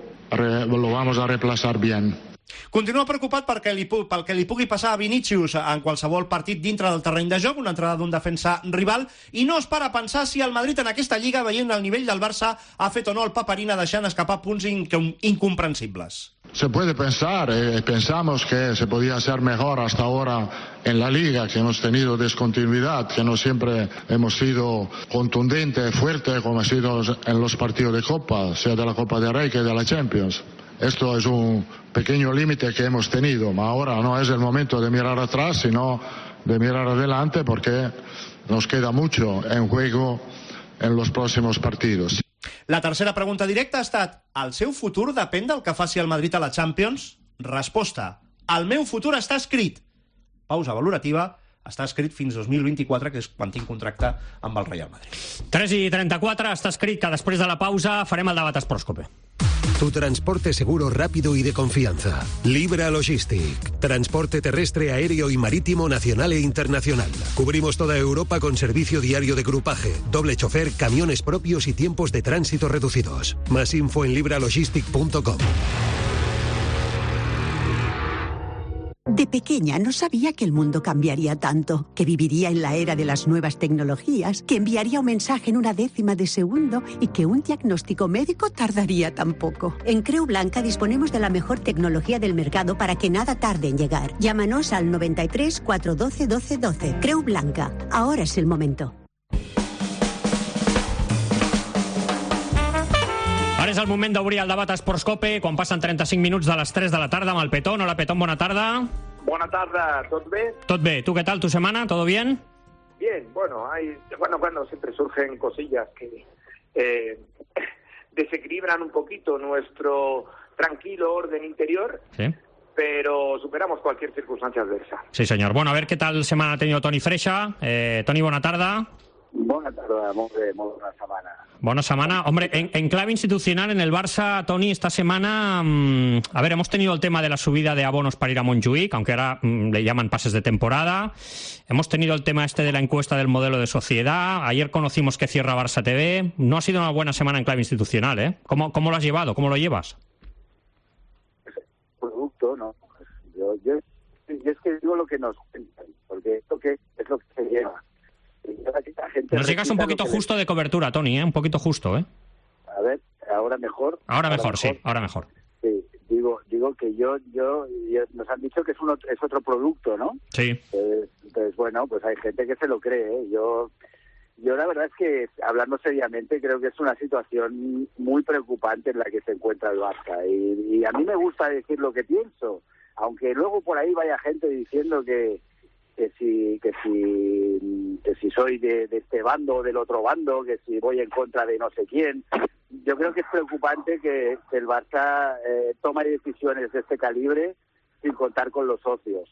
vamos a reemplazar bien. Continua preocupat pel que li pugui passar a Vinícius en qualsevol partit dintre del terreny de joc, una entrada d'un defensa rival, i no es para a pensar si el Madrid en aquesta lliga, veient el nivell del Barça, ha fet o no el Paperina deixant escapar punts incomprensibles. Se puede pensar, pensamos que se podía hacer mejor hasta ahora en la Liga, que hemos tenido discontinuidad, que no siempre hemos sido contundentes, fuertes, como ha sido en los partidos de Copa, sea de la Copa del Rey que de la Champions. Esto es un pequeño límite que hemos tenido, pero ahora no es el momento de mirar atrás, sino de mirar adelante porque nos queda mucho en juego en los próximos partidos. La tercera pregunta directa ha estat: el seu futur depèn del que faci el Madrid a la Champions? Resposta: el meu futur està escrit. Pausa valorativa. Està escrit fins 2024, que és quan tinc contracte amb el Real Madrid. 3:34, està escrit que després de la pausa farem el debat Sportscope. Tu transporte seguro, rápido y de confianza. Libra Logistic. Transporte terrestre, aéreo y marítimo nacional e internacional. Cubrimos toda Europa con servicio diario de grupaje, doble chofer, camiones propios y tiempos de tránsito reducidos. Más info en libralogistic.com. De pequeña no sabía que el mundo cambiaría tanto, que viviría en la era de las nuevas tecnologías, que enviaría un mensaje en una décima de segundo y que un diagnóstico médico tardaría tan poco. En Creu Blanca disponemos de la mejor tecnología del mercado para que nada tarde en llegar. Llámanos al 93 412 1212. Creu Blanca. Ahora es el momento. Ara és el moment d'obrir el debat a Sportscope, quan passen 35 minuts de les 3 de la tarda amb el Petón. Hola, Petón, bona tarda. Buena tarde, ¿todo bien? Tot bé. ¿Tú qué tal, tu semana? ¿Todo bien? Bien, bueno, cuando siempre surgen cosillas que desequilibran un poquito nuestro tranquilo orden interior, sí, pero superamos cualquier circunstancia adversa. Sí, señor. Bueno, a ver qué tal semana ha tenido Toni Freixa. Toni, bona tarda. Bona tarda, molt bona setmana. Buena semana. Hombre, en clave institucional en el Barça, Toni, esta semana, a ver, hemos tenido el tema de la subida de abonos para ir a Montjuïc, aunque ahora le llaman pases de temporada. Hemos tenido el tema este de la encuesta del modelo de sociedad. Ayer conocimos que cierra Barça TV. No ha sido una buena semana en clave institucional, ¿eh? ¿Cómo lo has llevado? ¿Cómo lo llevas? Producto, ¿no? Yo es que digo lo que nos cuentan, porque esto que es lo que se lleva. Nos llegas un poquito justo de cobertura, Toni, ¿eh? Un poquito justo, ¿eh? A ver, ¿ahora mejor? Ahora mejor, sí, ahora mejor. Sí, digo que yo nos han dicho que es otro producto, ¿no? Sí. Entonces, bueno, pues hay gente que se lo cree, ¿eh? Yo la verdad es que, hablando seriamente, creo que es una situación muy preocupante en la que se encuentra el Barça. Y a mí me gusta decir lo que pienso, aunque luego por ahí vaya gente diciendo que si soy de este bando o del otro bando, que si voy en contra de no sé quién. Yo creo que es preocupante que el Barça tome decisiones de este calibre sin contar con los socios.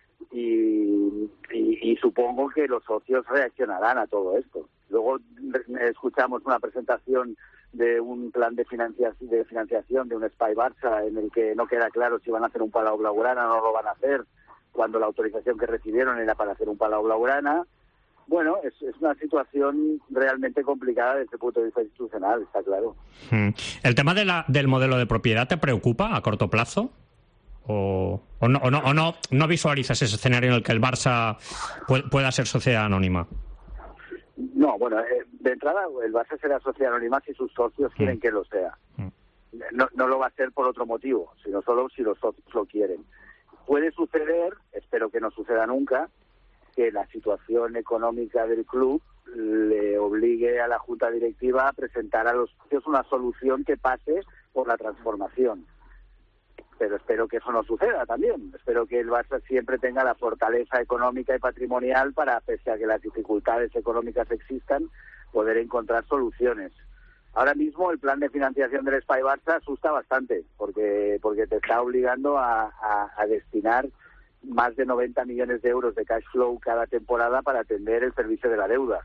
Y supongo que los socios reaccionarán a todo esto. Luego escuchamos una presentación de un plan de financiación de un Espai Barça en el que no queda claro si van a hacer un Palau Blaugrana o no lo van a hacer, cuando la autorización que recibieron era para hacer un Palau Blaugrana. Bueno, es una situación realmente complicada desde el punto de vista institucional, está claro. ¿El tema del modelo de propiedad te preocupa a corto plazo? ¿O no visualizas ese escenario en el que el Barça pueda ser sociedad anónima? No, bueno, de entrada el Barça será sociedad anónima si sus socios quieren que lo sea. No lo va a ser por otro motivo, sino solo si los socios lo quieren. Puede suceder, espero que no suceda nunca, que la situación económica del club le obligue a la Junta Directiva a presentar a los socios una solución que pase por la transformación. Pero espero que eso no suceda también. Espero que el Barça siempre tenga la fortaleza económica y patrimonial para, pese a que las dificultades económicas existan, poder encontrar soluciones. Ahora mismo el plan de financiación del Espai Barça asusta bastante, porque te está obligando a destinar más de 90 millones de euros de cash flow cada temporada para atender el servicio de la deuda.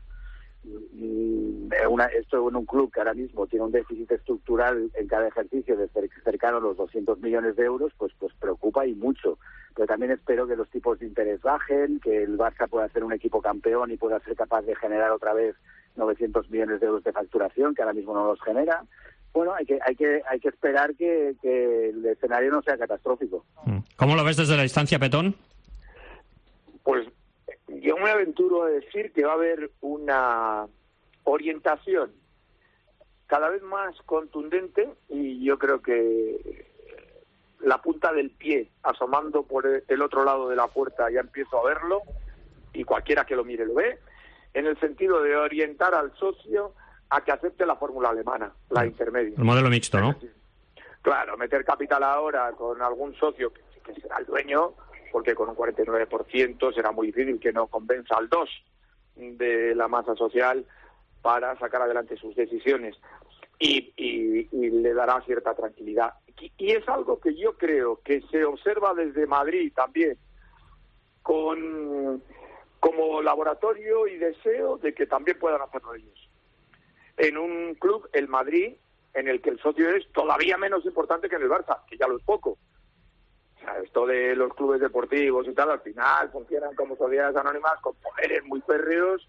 Esto en un club que ahora mismo tiene un déficit estructural en cada ejercicio de cercano a los 200 millones de euros, pues preocupa y mucho. Pero también espero que los tipos de interés bajen, que el Barça pueda ser un equipo campeón y pueda ser capaz de generar otra vez 900 millones de euros de facturación, que ahora mismo no los genera. Bueno, hay que esperar que el escenario no sea catastrófico. ¿Cómo lo ves desde la distancia, Petón? Pues yo me aventuro a decir que va a haber una orientación cada vez más contundente, y yo creo que la punta del pie asomando por el otro lado de la puerta ya empiezo a verlo, y cualquiera que lo mire lo ve, en el sentido de orientar al socio a que acepte la fórmula alemana, la intermedia. El modelo mixto, ¿no? Claro, meter capital ahora con algún socio que será el dueño, porque con un 49% será muy difícil que no convenza al 2 de la masa social para sacar adelante sus decisiones y le dará cierta tranquilidad. Y es algo que yo creo que se observa desde Madrid también, como laboratorio y deseo de que también puedan hacerlo ellos. En un club, el Madrid, en el que el socio es todavía menos importante que en el Barça, que ya lo es poco. O sea, esto de los clubes deportivos y tal, al final funcionan como sociedades anónimas con poderes muy férreos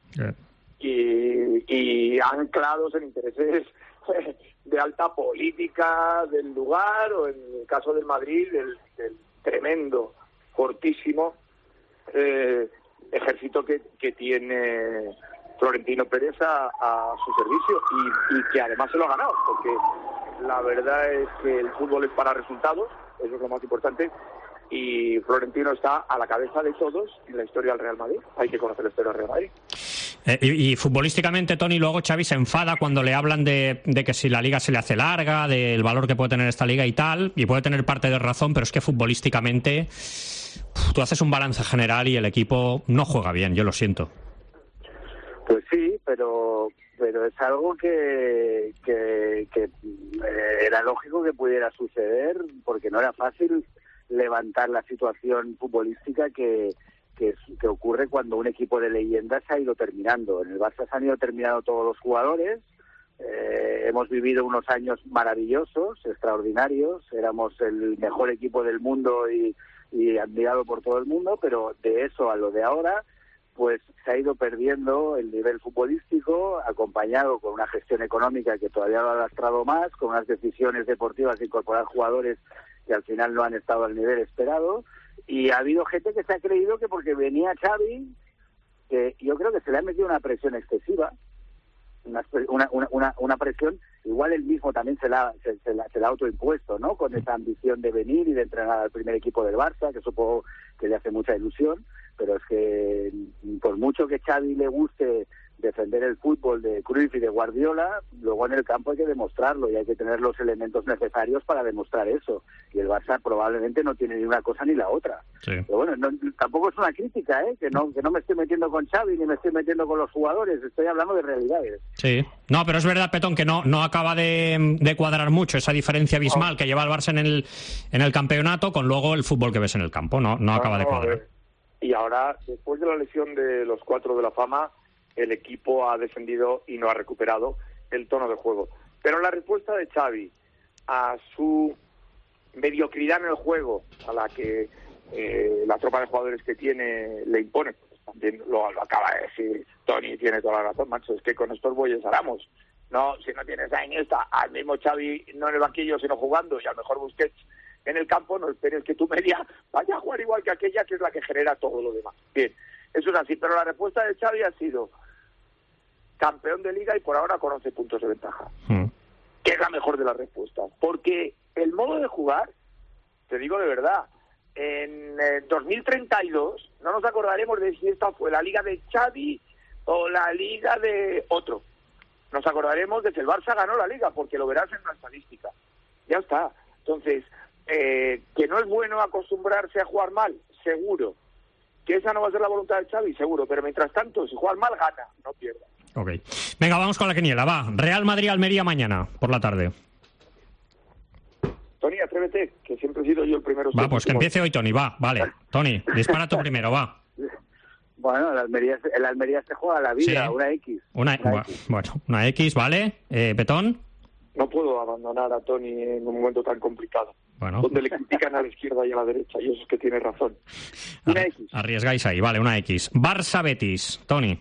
y anclados en intereses de alta política del lugar, o en el caso del Madrid, del tremendo, fortísimo ejército que tiene Florentino Pérez a su servicio y que además se lo ha ganado, porque la verdad es que el fútbol es para resultados, eso es lo más importante, y Florentino está a la cabeza de todos en la historia del Real Madrid. Hay que conocer la historia del Real Madrid. Y futbolísticamente, Toni, luego Xavi se enfada cuando le hablan de que si la liga se le hace larga, del valor que puede tener esta liga y tal, y puede tener parte de razón, pero es que futbolísticamente tú haces un balance general y el equipo no juega bien, yo lo siento. Pues sí, pero es algo que era lógico que pudiera suceder, porque no era fácil levantar la situación futbolística que ocurre cuando un equipo de leyenda se ha ido terminando. En el Barça se han ido terminando todos los jugadores, hemos vivido unos años maravillosos, extraordinarios, éramos el mejor equipo del mundo y admirado por todo el mundo, pero de eso a lo de ahora, pues se ha ido perdiendo el nivel futbolístico, acompañado con una gestión económica que todavía lo ha lastrado más, con unas decisiones deportivas de incorporar jugadores que al final no han estado al nivel esperado, y ha habido gente que se ha creído que porque venía Xavi, que yo creo que se le ha metido una presión excesiva, una presión, igual él mismo también se la ha autoimpuesto, ¿no? Con esa ambición de venir y de entrenar al primer equipo del Barça, que supongo que le hace mucha ilusión, pero es que por mucho que Xavi le guste defender el fútbol de Cruyff y de Guardiola, luego en el campo hay que demostrarlo y hay que tener los elementos necesarios para demostrar eso, y el Barça probablemente no tiene ni una cosa ni la otra. Sí. Pero bueno, tampoco es una crítica, que no me estoy metiendo con Xavi ni me estoy metiendo con los jugadores, estoy hablando de realidades. Sí, no, pero es verdad, Petón, que no acaba de cuadrar mucho esa diferencia abismal que lleva el Barça en el campeonato con luego el fútbol que ves en el campo, no acaba de cuadrar. Y ahora, después de la lesión de los 4 de la fama, el equipo ha descendido y no ha recuperado el tono de juego. Pero la respuesta de Xavi a su mediocridad en el juego, a la que la tropa de jugadores que tiene le impone, pues también lo acaba de decir Toni, tiene toda la razón, macho, es que con estos bueyes haramos. No, si no tienes a Iniesta, al mismo Xavi no en el banquillo sino jugando, y al mejor Busquets en el campo, no esperes que tu media vaya a jugar igual que aquella, que es la que genera todo lo demás. Bien, eso es así, pero la respuesta de Xavi ha sido campeón de liga y por ahora con 11 puntos de ventaja, que es la mejor de las respuestas, porque el modo de jugar, te digo de verdad, en 2032 no nos acordaremos de si esta fue la liga de Xavi o la liga de otro, nos acordaremos de que el Barça ganó la liga, porque lo verás en la estadística, ya está. Entonces, que no es bueno acostumbrarse a jugar mal, seguro, que esa no va a ser la voluntad de Xavi, seguro, pero mientras tanto, si juegas mal, gana, no pierdas. Ok. Venga, vamos con la quiniela, va. Real Madrid-Almería mañana, por la tarde. Toni, atrévete, que siempre he sido yo el primero. Va, pues que empiece hoy Toni, va, vale. Toni, dispara tú primero, va. Bueno, el Almería se juega a la vida, sí. Una X. Bueno, una X, ¿vale? ¿Petón? No puedo abandonar a Toni en un momento tan complicado. Bueno. Donde le critican a la izquierda y a la derecha, y eso es que tiene razón. Una X. Arriesgáis ahí, vale, una X. Barça-Betis, Toni.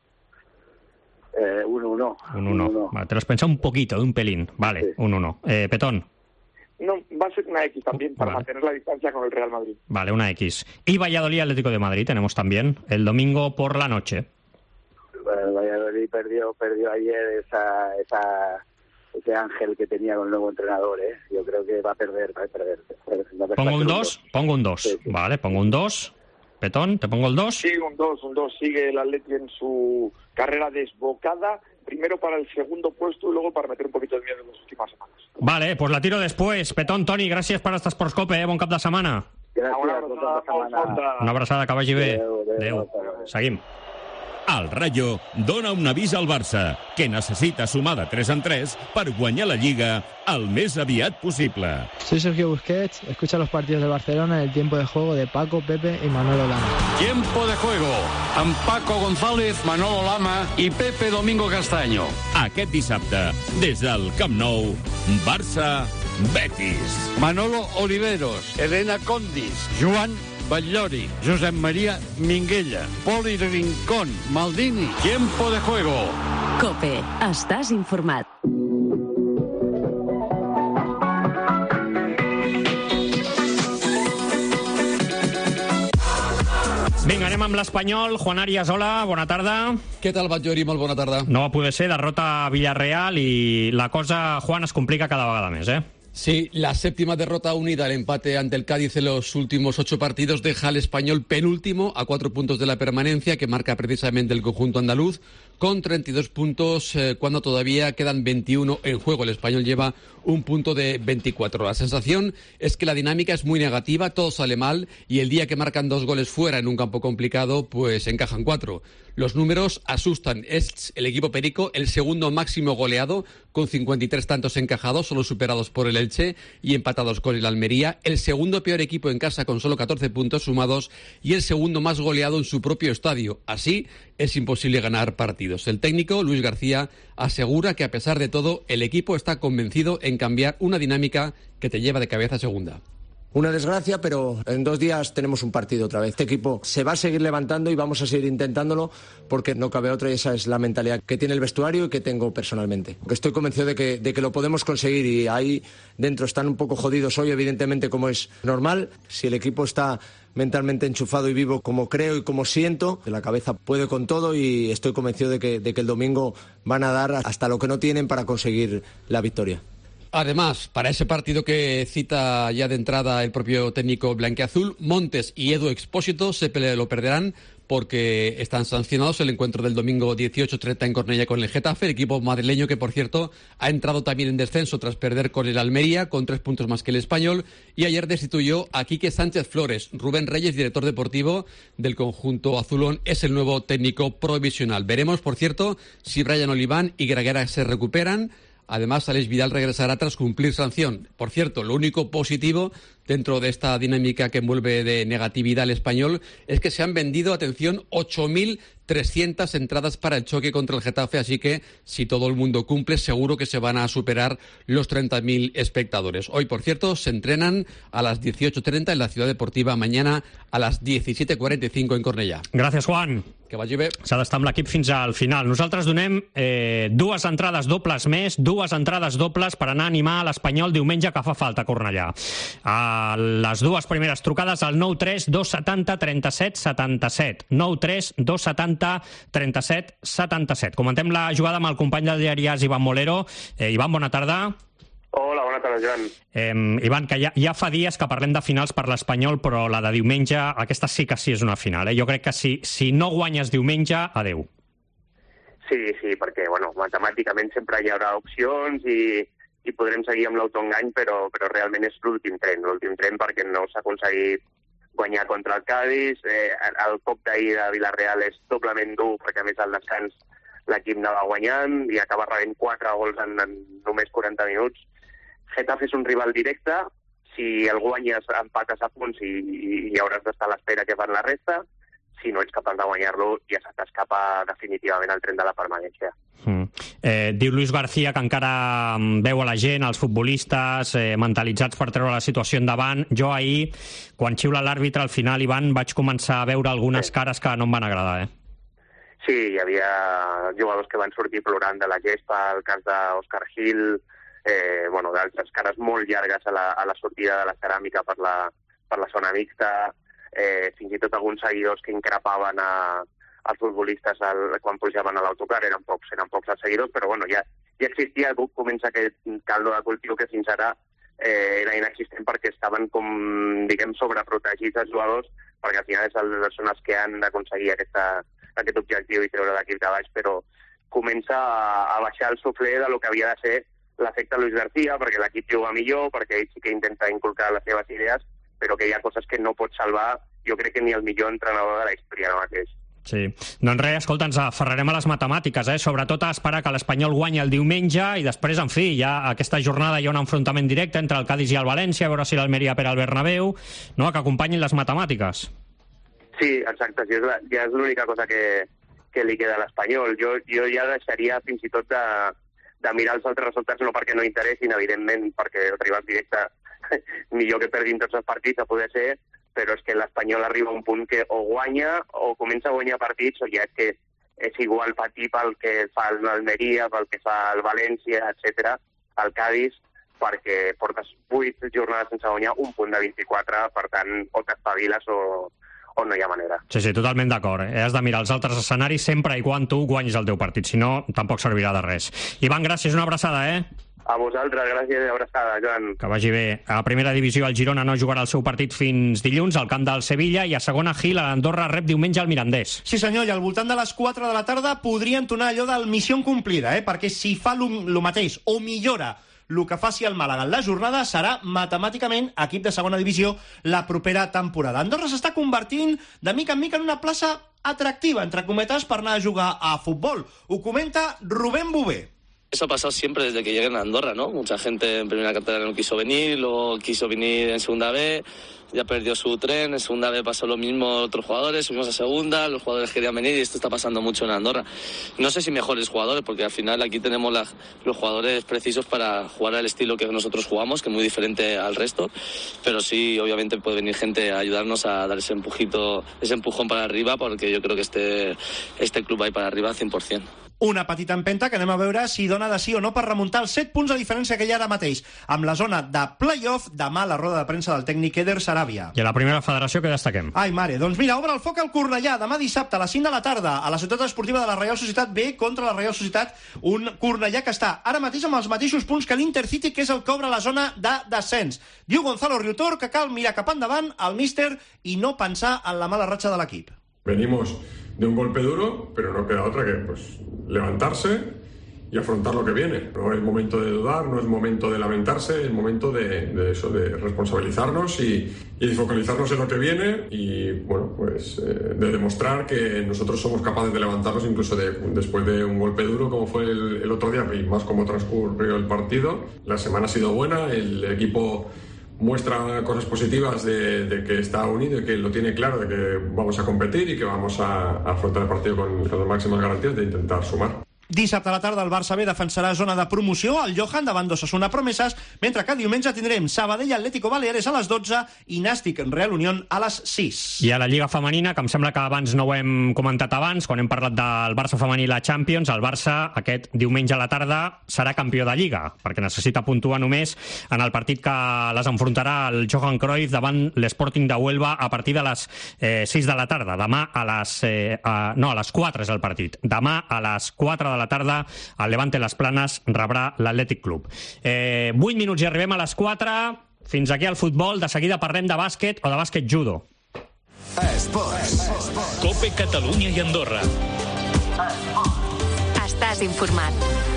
1-1. 1-1. Vale, te lo has pensado un poquito, un pelín. Vale, sí. 1-1. Petón. No, va a ser una X también, para mantener la distancia con el Real Madrid. Vale, una X. Y Valladolid-Atlético de Madrid tenemos también, el domingo por la noche. Bueno, Valladolid perdió ayer ese ángel que tenía con el nuevo entrenador, Yo creo que va a perder. ¿Pongo un 2? Pongo un 2. Sí. Vale, pongo un 2. Petón, ¿te pongo el 2? Sí, un 2. Sigue el Atleti en su carrera desbocada, primero para el segundo puesto y luego para meter un poquito de miedo en las últimas semanas. Vale, pues la tiro después. Petón, Toni, gràcies per estar a Esports Cope, bon cap de setmana. Una abraçada, que vagi bé. Adéu. Seguim. El Rayo dona un avís al Barça, que necesita sumar de 3 en 3 per guanyar la Lliga el més aviat possible. Soy Sergio Busquets, escucha los partidos de Barcelona en el tiempo de juego de Paco, Pepe y Manolo Lama. Tiempo de juego amb Paco González, Manolo Lama i Pepe Domingo Castaño. Aquest dissabte, des del Camp Nou, Barça-Betis. Manolo Oliveros, Elena Condis, Joan Batllori, Josep María Minguella, Poli Rincón, Maldini. Tiempo de juego. COPE. Estàs informat. Vinga, anem amb l'Espanyol. Juan Arias, hola, bona tarda. Què tal, Batllori? Molt bona tarda. No va poder ser, derrota a Villarreal i la cosa, Juan, es complica cada vegada més, Sí, la séptima derrota unida al empate ante el Cádiz en los últimos 8 partidos deja al Español penúltimo a 4 puntos de la permanencia que marca precisamente el conjunto andaluz, con 32 puntos cuando todavía quedan 21 en juego. El Español lleva un punto de 24. La sensación es que la dinámica es muy negativa, todo sale mal y el día que marcan 2 goles fuera en un campo complicado, pues encajan 4. Los números asustan. Es el equipo perico el segundo máximo goleado, con 53 tantos encajados, solo superados por el Elche y empatados con el Almería. El segundo peor equipo en casa, con solo 14 puntos sumados, y el segundo más goleado en su propio estadio. Así es imposible ganar partidos. El técnico, Luis García, asegura que a pesar de todo, el equipo está convencido en cambiar una dinámica que te lleva de cabeza a segunda. Una desgracia, pero en 2 días tenemos un partido otra vez. Este equipo se va a seguir levantando y vamos a seguir intentándolo porque no cabe otra y esa es la mentalidad que tiene el vestuario y que tengo personalmente. Estoy convencido de que lo podemos conseguir y ahí dentro están un poco jodidos hoy, evidentemente, como es normal. Si el equipo está mentalmente enchufado y vivo como creo y como siento, la cabeza puede con todo y estoy convencido de que el domingo van a dar hasta lo que no tienen para conseguir la victoria. Además, para ese partido que cita ya de entrada el propio técnico blanquiazul, Montes y Edu Expósito se lo perderán porque están sancionados. El encuentro del domingo 18:30 en Cornellá con el Getafe, el equipo madrileño que, por cierto, ha entrado también en descenso tras perder con el Almería, con 3 puntos más que el Español, y ayer destituyó a Quique Sánchez Flores. Rubén Reyes, director deportivo del conjunto azulón, es el nuevo técnico provisional. Veremos, por cierto, si Brian Oliván y Graguera se recuperan. Además, Alex Vidal regresará tras cumplir sanción. Por cierto, lo único positivo dentro de esta dinámica que envuelve de negatividad al Español es que se han vendido, atención, 8.300 entradas para el choque contra el Getafe, así que si todo el mundo cumple, seguro que se van a superar los 30.000 espectadores. Hoy, por cierto, se entrenan a las 18:30 en la Ciudad Deportiva, mañana a las 17:45 en Cornellà. Gràcies, Juan. Que vagi bé. S'ha d'estar amb l'equip fins al final. Nosaltres donem 2 entrades dobles més, 2 entrades dobles per anar a animar l'Espanyol diumenge que fa falta a Cornellà. Les 2 primeres trucades al 93 270 37 77. 93 270 37 77. Comentem la jugada amb el company del diari AS, Ivan Molero. Ivan, bona tarda. Hola, bona tarda, Joan. Ivan, que ja fa dies que parlem de finals per l'Espanyol, però la de diumenge, aquesta sí que sí és una final. Jo crec que si no guanyes diumenge, adeu. Sí, perquè, matemàticament sempre hi haurà opcions i podrem seguir amb l'autoengany, però realment és l'últim tren perquè no s'ha aconseguit guanyar contra el Cádiz. El cop d'ahir de Villarreal és doblement dur, perquè a més al descans l'equip anava guanyant i acaba rebent 4 gols en només 40 minuts. Getafe és un rival directe, si el guanyes empates a punts i hauràs d'estar a l'espera que fan la resta, si no ets capaç de guanyar-lo ja se t'escapa definitivament el tren de la permanència. Diu Luis García que encara veu a la gent, els futbolistes mentalitzats per treure la situació endavant. Jo ahir, quan xiula l'àrbitre al final, Ivan, vaig començar a veure algunes cares que no em van agradar. Sí, hi havia jugadors que van sortir plorant de la gespa, el cas d'Òscar Gil, d'altres cares molt llargues a la sortida de la ceràmica per la zona mixta, fins i tot alguns seguidors que increpaven als futbolistes quan pujaven a l'autocar. Eren pocs els seguidors, però ja existia, comença aquest caldo de cultiu que fins ara era inexistent perquè estaven com, diguem, sobreprotegits els jugadors, perquè al final són els que han d'aconseguir aquest objectiu i treure l'equip de baix, però comença a baixar el suflé del que havia de ser l'efecte Luis García, perquè l'equip juga millor, perquè ell sí que intenta inculcar les seves idees, però que hi ha coses que no pot salvar, jo crec que ni el millor entrenador de la història ara mateix. Sí. Doncs res, escolta, ens aferrarem a les matemàtiques, sobretot a esperar que l'Espanyol guanyi el diumenge i després, en fi, ja aquesta jornada hi ha un enfrontament directe entre el Cádiz i el València, a veure si l'Almeria per al Bernabéu, no? Que acompanyin les matemàtiques. Sí, exacte, sí, ja és l'única cosa que li queda a l'Espanyol. Jo ja deixaria fins i tot de mirar els altres resultats, no perquè no interessin, evidentment, perquè el rival directe millor que perdin tots els partits a poder ser, però és que l'Espanyol arriba a un punt que o guanya o comença a guanyar partits o ja és que és igual patir pel que fa l'Almeria, pel que fa el València, etc. el Cádiz, perquè portes 8 jornades sense guanyar, un punt de 24, per tant, o t'espaviles o no hi ha manera. Sí, totalment d'acord. Has de mirar els altres escenaris sempre i quan tu guanyis el teu partit, si no, tampoc servirà de res. Ivan, gràcies, una abraçada, A vosaltres, gràcies i abraçada, Joan. Que vagi bé. A primera divisió, el Girona no jugarà el seu partit fins dilluns al camp del Sevilla, i a segona, Gil, a l'Andorra rep diumenge al Mirandés. Sí, senyor, i al voltant de les 4 de la tarda podria entonar allò del missió complida, perquè si fa lo mateix o millora el que faci el Màlaga en la jornada, serà matemàticament equip de segona divisió la propera temporada. Andorra s'està convertint de mica en mica en una plaça atractiva, entre cometes, per anar a jugar a futbol. Ho comenta Rubén Bové. Eso ha pasado siempre desde que llegué a Andorra, ¿no? Mucha gente en primera cartera no quiso venir, luego quiso venir en segunda B, ya perdió su tren, en segunda B pasó lo mismo otros jugadores, subimos a segunda, los jugadores querían venir y esto está pasando mucho en Andorra. No sé si mejores jugadores, porque al final aquí tenemos los jugadores precisos para jugar al estilo que nosotros jugamos, que es muy diferente al resto, pero sí, obviamente puede venir gente a ayudarnos a dar ese empujón para arriba, porque yo creo que este club va a ir para arriba 100%. Una petita empenta que anem a veure si dona de sí o no per remuntar els 7 punts de diferència que hi ha ara mateix amb la zona de play-off. Demà la roda de premsa del tècnic Eder Sarabia. I a la primera federació que destaquem? Ai, mare, doncs mira, obre el foc al Cornellà demà dissabte a les 5 de la tarda a la ciutat esportiva de la Reial Societat B contra la Reial Societat, un Cornellà que està ara mateix amb els mateixos punts que l'Intercity, que és el que obre la zona de descens. Diu Gonzalo Riutor que cal mirar cap endavant al míster i no pensar en la mala ratxa de l'equip. Venimos de un golpe duro, pero no queda otra que levantarse y afrontar lo que viene. No es momento de dudar, no es momento de lamentarse, es momento de responsabilizarnos y focalizarnos en lo que viene y de demostrar que nosotros somos capaces de levantarnos incluso después de un golpe duro como fue el otro día, y más como transcurrió el partido. La semana ha sido buena, el equipo muestra cosas positivas de que está unido y que lo tiene claro, de que vamos a competir y que vamos a afrontar el partido con las máximas garantías de intentar sumar. Dissabte a la tarda el Barça B defensarà zona de promoció al Johan davant d'Osasuna Promeses, mentre que diumenge tindrem Sabadell Atlético Baleares a les 12 i Nàstic Real Unión a les 6. I a la Lliga Femenina, que em sembla que abans no ho hem comentat abans, quan hem parlat del Barça femení i la Champions, el Barça aquest diumenge a la tarda serà campió de Lliga, perquè necessita puntuar només en el partit que les enfrontarà el Johan Cruyff davant l'Sporting de Huelva a partir de les 6 de la tarda. Demà a les 4 és el partit. Demà a les 4 de la tarda el Levante Las Planes rebrà l'Atlètic Club. 8 minuts i arribem a les 4. Fins aquí el futbol. De seguida parlem de bàsquet o de bàsquet judo. Cope Catalunya i Andorra. Estàs informat.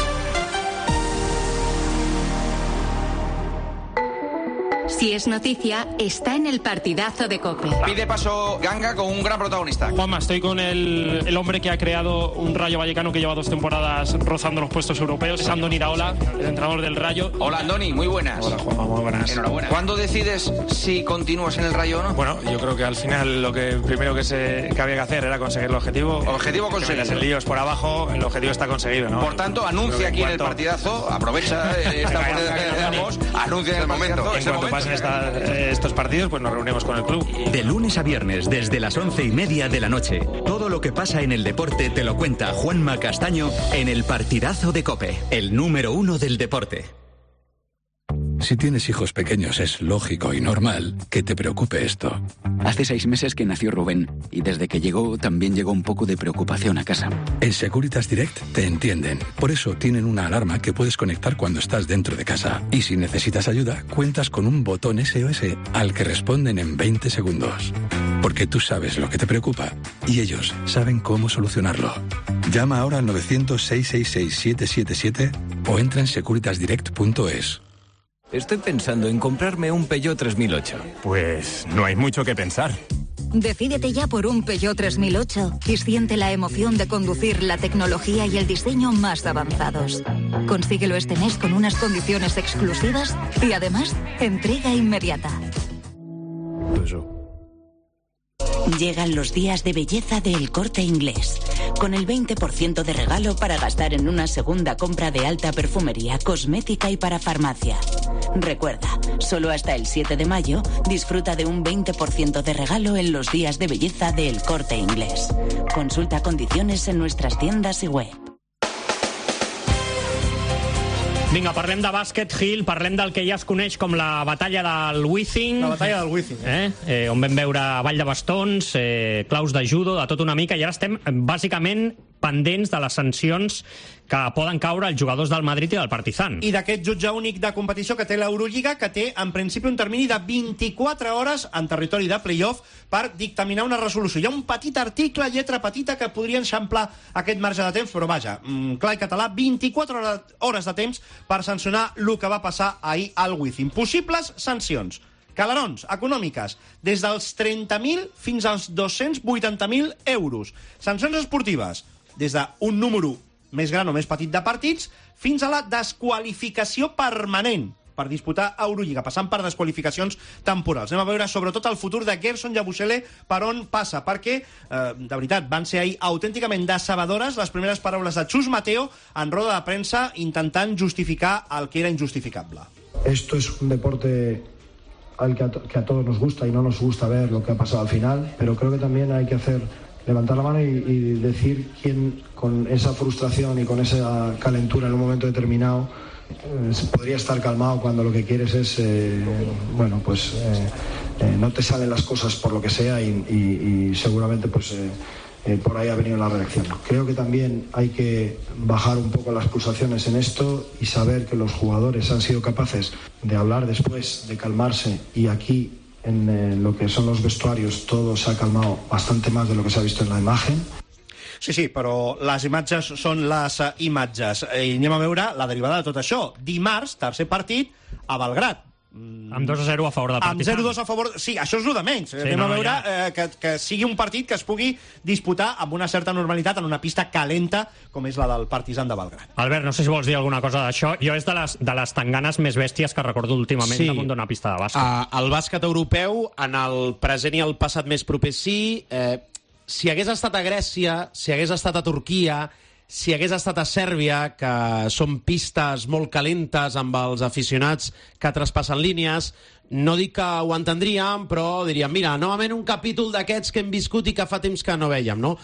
Si es noticia, está en el partidazo de COPE. Pide paso Ganga con un gran protagonista. Juanma, estoy con el hombre que ha creado un Rayo Vallecano que lleva 2 temporadas rozando los puestos europeos. Es Andoni Iraola, el entrenador del Rayo. Hola, Andoni, muy buenas. Hola, Juanma, muy buenas. Enhorabuena. ¿Cuándo decides si continúas en el Rayo o no? Bueno, yo creo que al final lo que primero que había que hacer era conseguir el objetivo. Objetivo conseguido. El lío es por abajo, el objetivo está conseguido, ¿no? Por tanto, anuncia aquí en el partidazo, aprovecha esta oportunidad que damos, anuncia en el momento. En cuanto pasen estos partidos, pues nos reunimos con el club. De lunes a viernes, desde las 11:30 de la noche, todo lo que pasa en el deporte te lo cuenta Juanma Castaño en el partidazo de COPE, el número 1 del deporte. Si tienes hijos pequeños es lógico y normal que te preocupe esto. Hace 6 meses que nació Rubén y desde que llegó también llegó un poco de preocupación a casa. En Securitas Direct te entienden. Por eso tienen una alarma que puedes conectar cuando estás dentro de casa. Y si necesitas ayuda, cuentas con un botón SOS al que responden en 20 segundos. Porque tú sabes lo que te preocupa y ellos saben cómo solucionarlo. Llama ahora al 900-666-777 o entra en securitasdirect.es. Estoy pensando en comprarme un Peugeot 3008. Pues no hay mucho que pensar. Decídete ya por un Peugeot 3008 y siente la emoción de conducir la tecnología y el diseño más avanzados. Consíguelo este mes con unas condiciones exclusivas y además entrega inmediata. Llegan los días de belleza de El Corte Inglés, con el 20% de regalo para gastar en una segunda compra de alta perfumería, cosmética y para farmacia. Recuerda, solo hasta el 7 de mayo disfruta de un 20% de regalo en los días de belleza de El Corte Inglés. Consulta condiciones en nuestras tiendas y web. Vinga, parlem de bàsquet, Gil, parlem del que ja es coneix com la batalla del Wizzing. La batalla del Wizzing. On vam veure ball de bastons, claus de judo, de tot una mica, i ara estem bàsicament pendents de les sancions que poden caure als jugadors del Madrid i del Partizan. I d'aquest jutge únic de competició que té l'Eurolliga, que té en principi un termini de 24 hores en territori de playoff per dictaminar una resolució. Hi ha un petit article, lletra petita, que podria enxamplar aquest marge de temps, però vaja, clar i català, 24 hores de temps per sancionar el que va passar ahir al Wizzing. Possibles sancions. Calarons econòmiques, des dels 30.000 fins als 280.000 euros. Sancions esportives, des d'un número més gran o més petit de partits fins a la desqualificació permanent per disputar Eurolliga, passant per desqualificacions temporals. Anem a veure sobretot el futur de Gerson Yabusele per on passa, perquè, de veritat, van ser ahir autènticament decebedores les primeres paraules de Chus Mateo en roda de premsa intentant justificar el que era injustificable. Esto es un deporte que a todos nos gusta y no nos gusta ver lo que ha pasado al final, pero creo que también hay que levantar la mano y decir quién con esa frustración y con esa calentura en un momento determinado podría estar calmado cuando lo que quieres es, no te salen las cosas por lo que sea y seguramente por ahí ha venido la reacción. Creo que también hay que bajar un poco las pulsaciones en esto y saber que los jugadores han sido capaces de hablar después, de calmarse, y aquí en lo que son los vestuarios todo se ha calmado bastante más de lo que se ha visto en la imagen. Sí, però les imatges són les imatges. I anem a veure la derivada de tot això. Dimarts, tercer partit, a Belgrad. Amb 2-0 a favor del Partizan. Amb 0-2 a favor... Sí, això és el de menys. Anem a veure que sigui un partit que es pugui disputar amb una certa normalitat en una pista calenta com és la del Partizan de Belgrad. Albert, no sé si vols dir alguna cosa d'això. Jo és de les tanganes més bèsties que recordo últimament damunt d'una pista de bàsquet. El bàsquet europeu, en el present i el passat més proper sí. Si hagués estat a Grècia, si hagués estat a Turquia, si hagués estat a Sèrbia, que són pistes molt calentes amb els aficionats que traspassen línies, no dic que ho entendríem, però diríem, mira, novament un capítol d'aquests que hem viscut i que fa temps que no vèiem, no?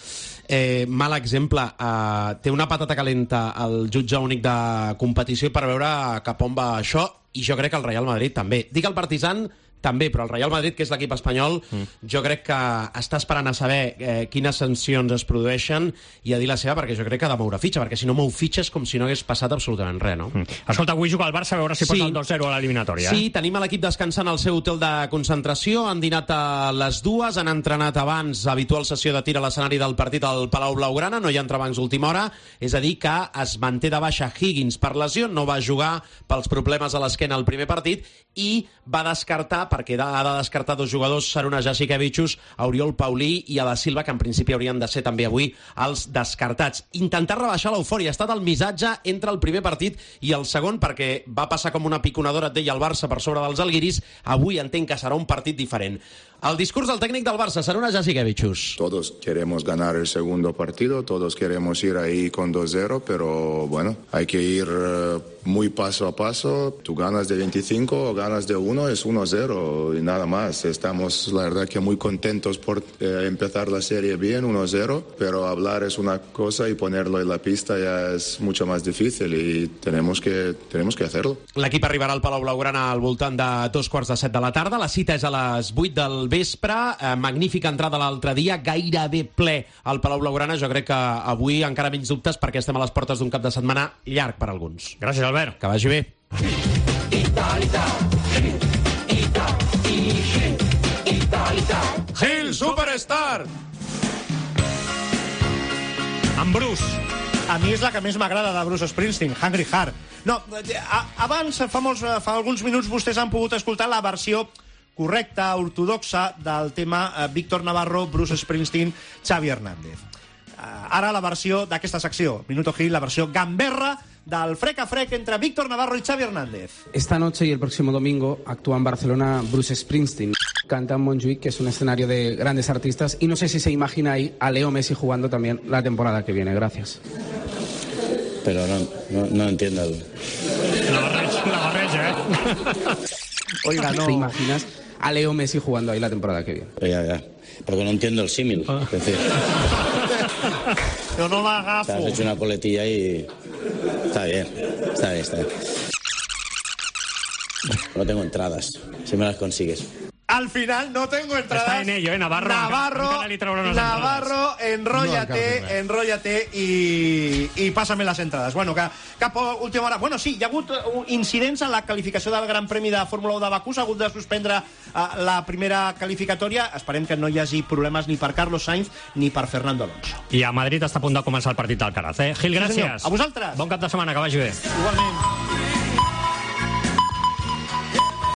Mal exemple, té una patata calenta el jutge únic de competició per veure cap on va això, i jo crec que el Real Madrid també. Dic el Partizan també, però el Real Madrid, que és l'equip espanyol, jo crec que està esperant a saber quines sancions es produeixen i a dir la seva, perquè jo crec que ha de moure fitxa, perquè si no mou fitxa és com si no hagués passat absolutament res, no? Escolta, avui juga el Barça, a veure si posa el 2-0 a l'eliminatòria. Sí, tenim l'equip descansant al seu hotel de concentració, han dinat a les 2, han entrenat abans, habitual sessió de tir a l'escenari del partit al Palau Blaugrana, no hi ha entrebancs d'última hora, és a dir que es manté de baixa Higgins per lesió, no va jugar pels problemes a l'esquena al primer partit i va descartar, perquè ha de descartar dos jugadors, Šarūnas Jasikevičius, Oriol Paulí i a Da Silva, que en principi haurien de ser també avui els descartats. Intentar rebaixar l'eufòria ha estat el missatge entre el primer partit i el segon, perquè va passar com una piconadora, et deia, el Barça per sobre dels alguiris. Avui entenc que serà un partit diferent. El discurs del técnico del Barça, Šarūnas Jasikevičius. Todos queremos ganar el segundo partido, todos queremos ir ahí con 2-0, pero bueno, hay que ir muy paso a paso. Tú ganas de 25 o ganas de 1, es 1-0 y nada más. Estamos, la verdad, que muy contentos por empezar la serie bien, 1-0, pero hablar es una cosa y ponerlo en la pista ya es mucho más difícil y tenemos que hacerlo. L'equip arribarà al Palau Blaugrana al voltant de 2:45 de la tarda. La cita és a les 8 del vespre. Magnífica entrada l'altre dia, gairebé ple al Palau Blaugrana. Jo crec que avui encara menys dubtes perquè estem a les portes d'un cap de setmana llarg per alguns. Gràcies, Albert. Que vagi bé. Gil Superstar. En Bruce. A mi és la que més m'agrada de Bruce Springsteen, Hungry Heart. No, abans, fa alguns minuts, vostès han pogut escoltar la versió correcta, ortodoxa, del tema Víctor Navarro, Bruce Springsteen, Xavi Hernández. Ara la versió d'aquesta secció, Minuto Gil, la versió gamberra del frec a frec entre Víctor Navarro y Xavi Hernández. Esta noche y el próximo domingo actúa en Barcelona Bruce Springsteen. Canta en Montjuïc, que es un escenario de grandes artistas, y no sé si se imagina ahí a Leo Messi jugando también la temporada que viene. Gracias. Pero no entiendo. La barreja, ¿eh? Oiga, no. ¿Te imaginas a Leo Messi jugando ahí la temporada que viene? Ya. Porque no entiendo el símil. Es decir, yo no la agafo. Te has hecho una coletilla y... Está bien. No tengo entradas. Si me las consigues. Al final no tengo entradas. Está en ello, Navarro, enróllate i pásame les entrades. Bueno, cap última hora... Bueno, sí, hi ha hagut incidents en la qualificació del Gran Premi de Fórmula 1 de Bakú. S'ha hagut de suspendre la primera qualificatòria. Esperem que no hi hagi problemes ni per Carlos Sainz ni per Fernando Alonso. I a Madrid està a punt de començar el partit d'Alcaraz, eh? Gil, gràcies. Sí, a vosaltres. Bon cap de setmana, que vagi bé. Igualment.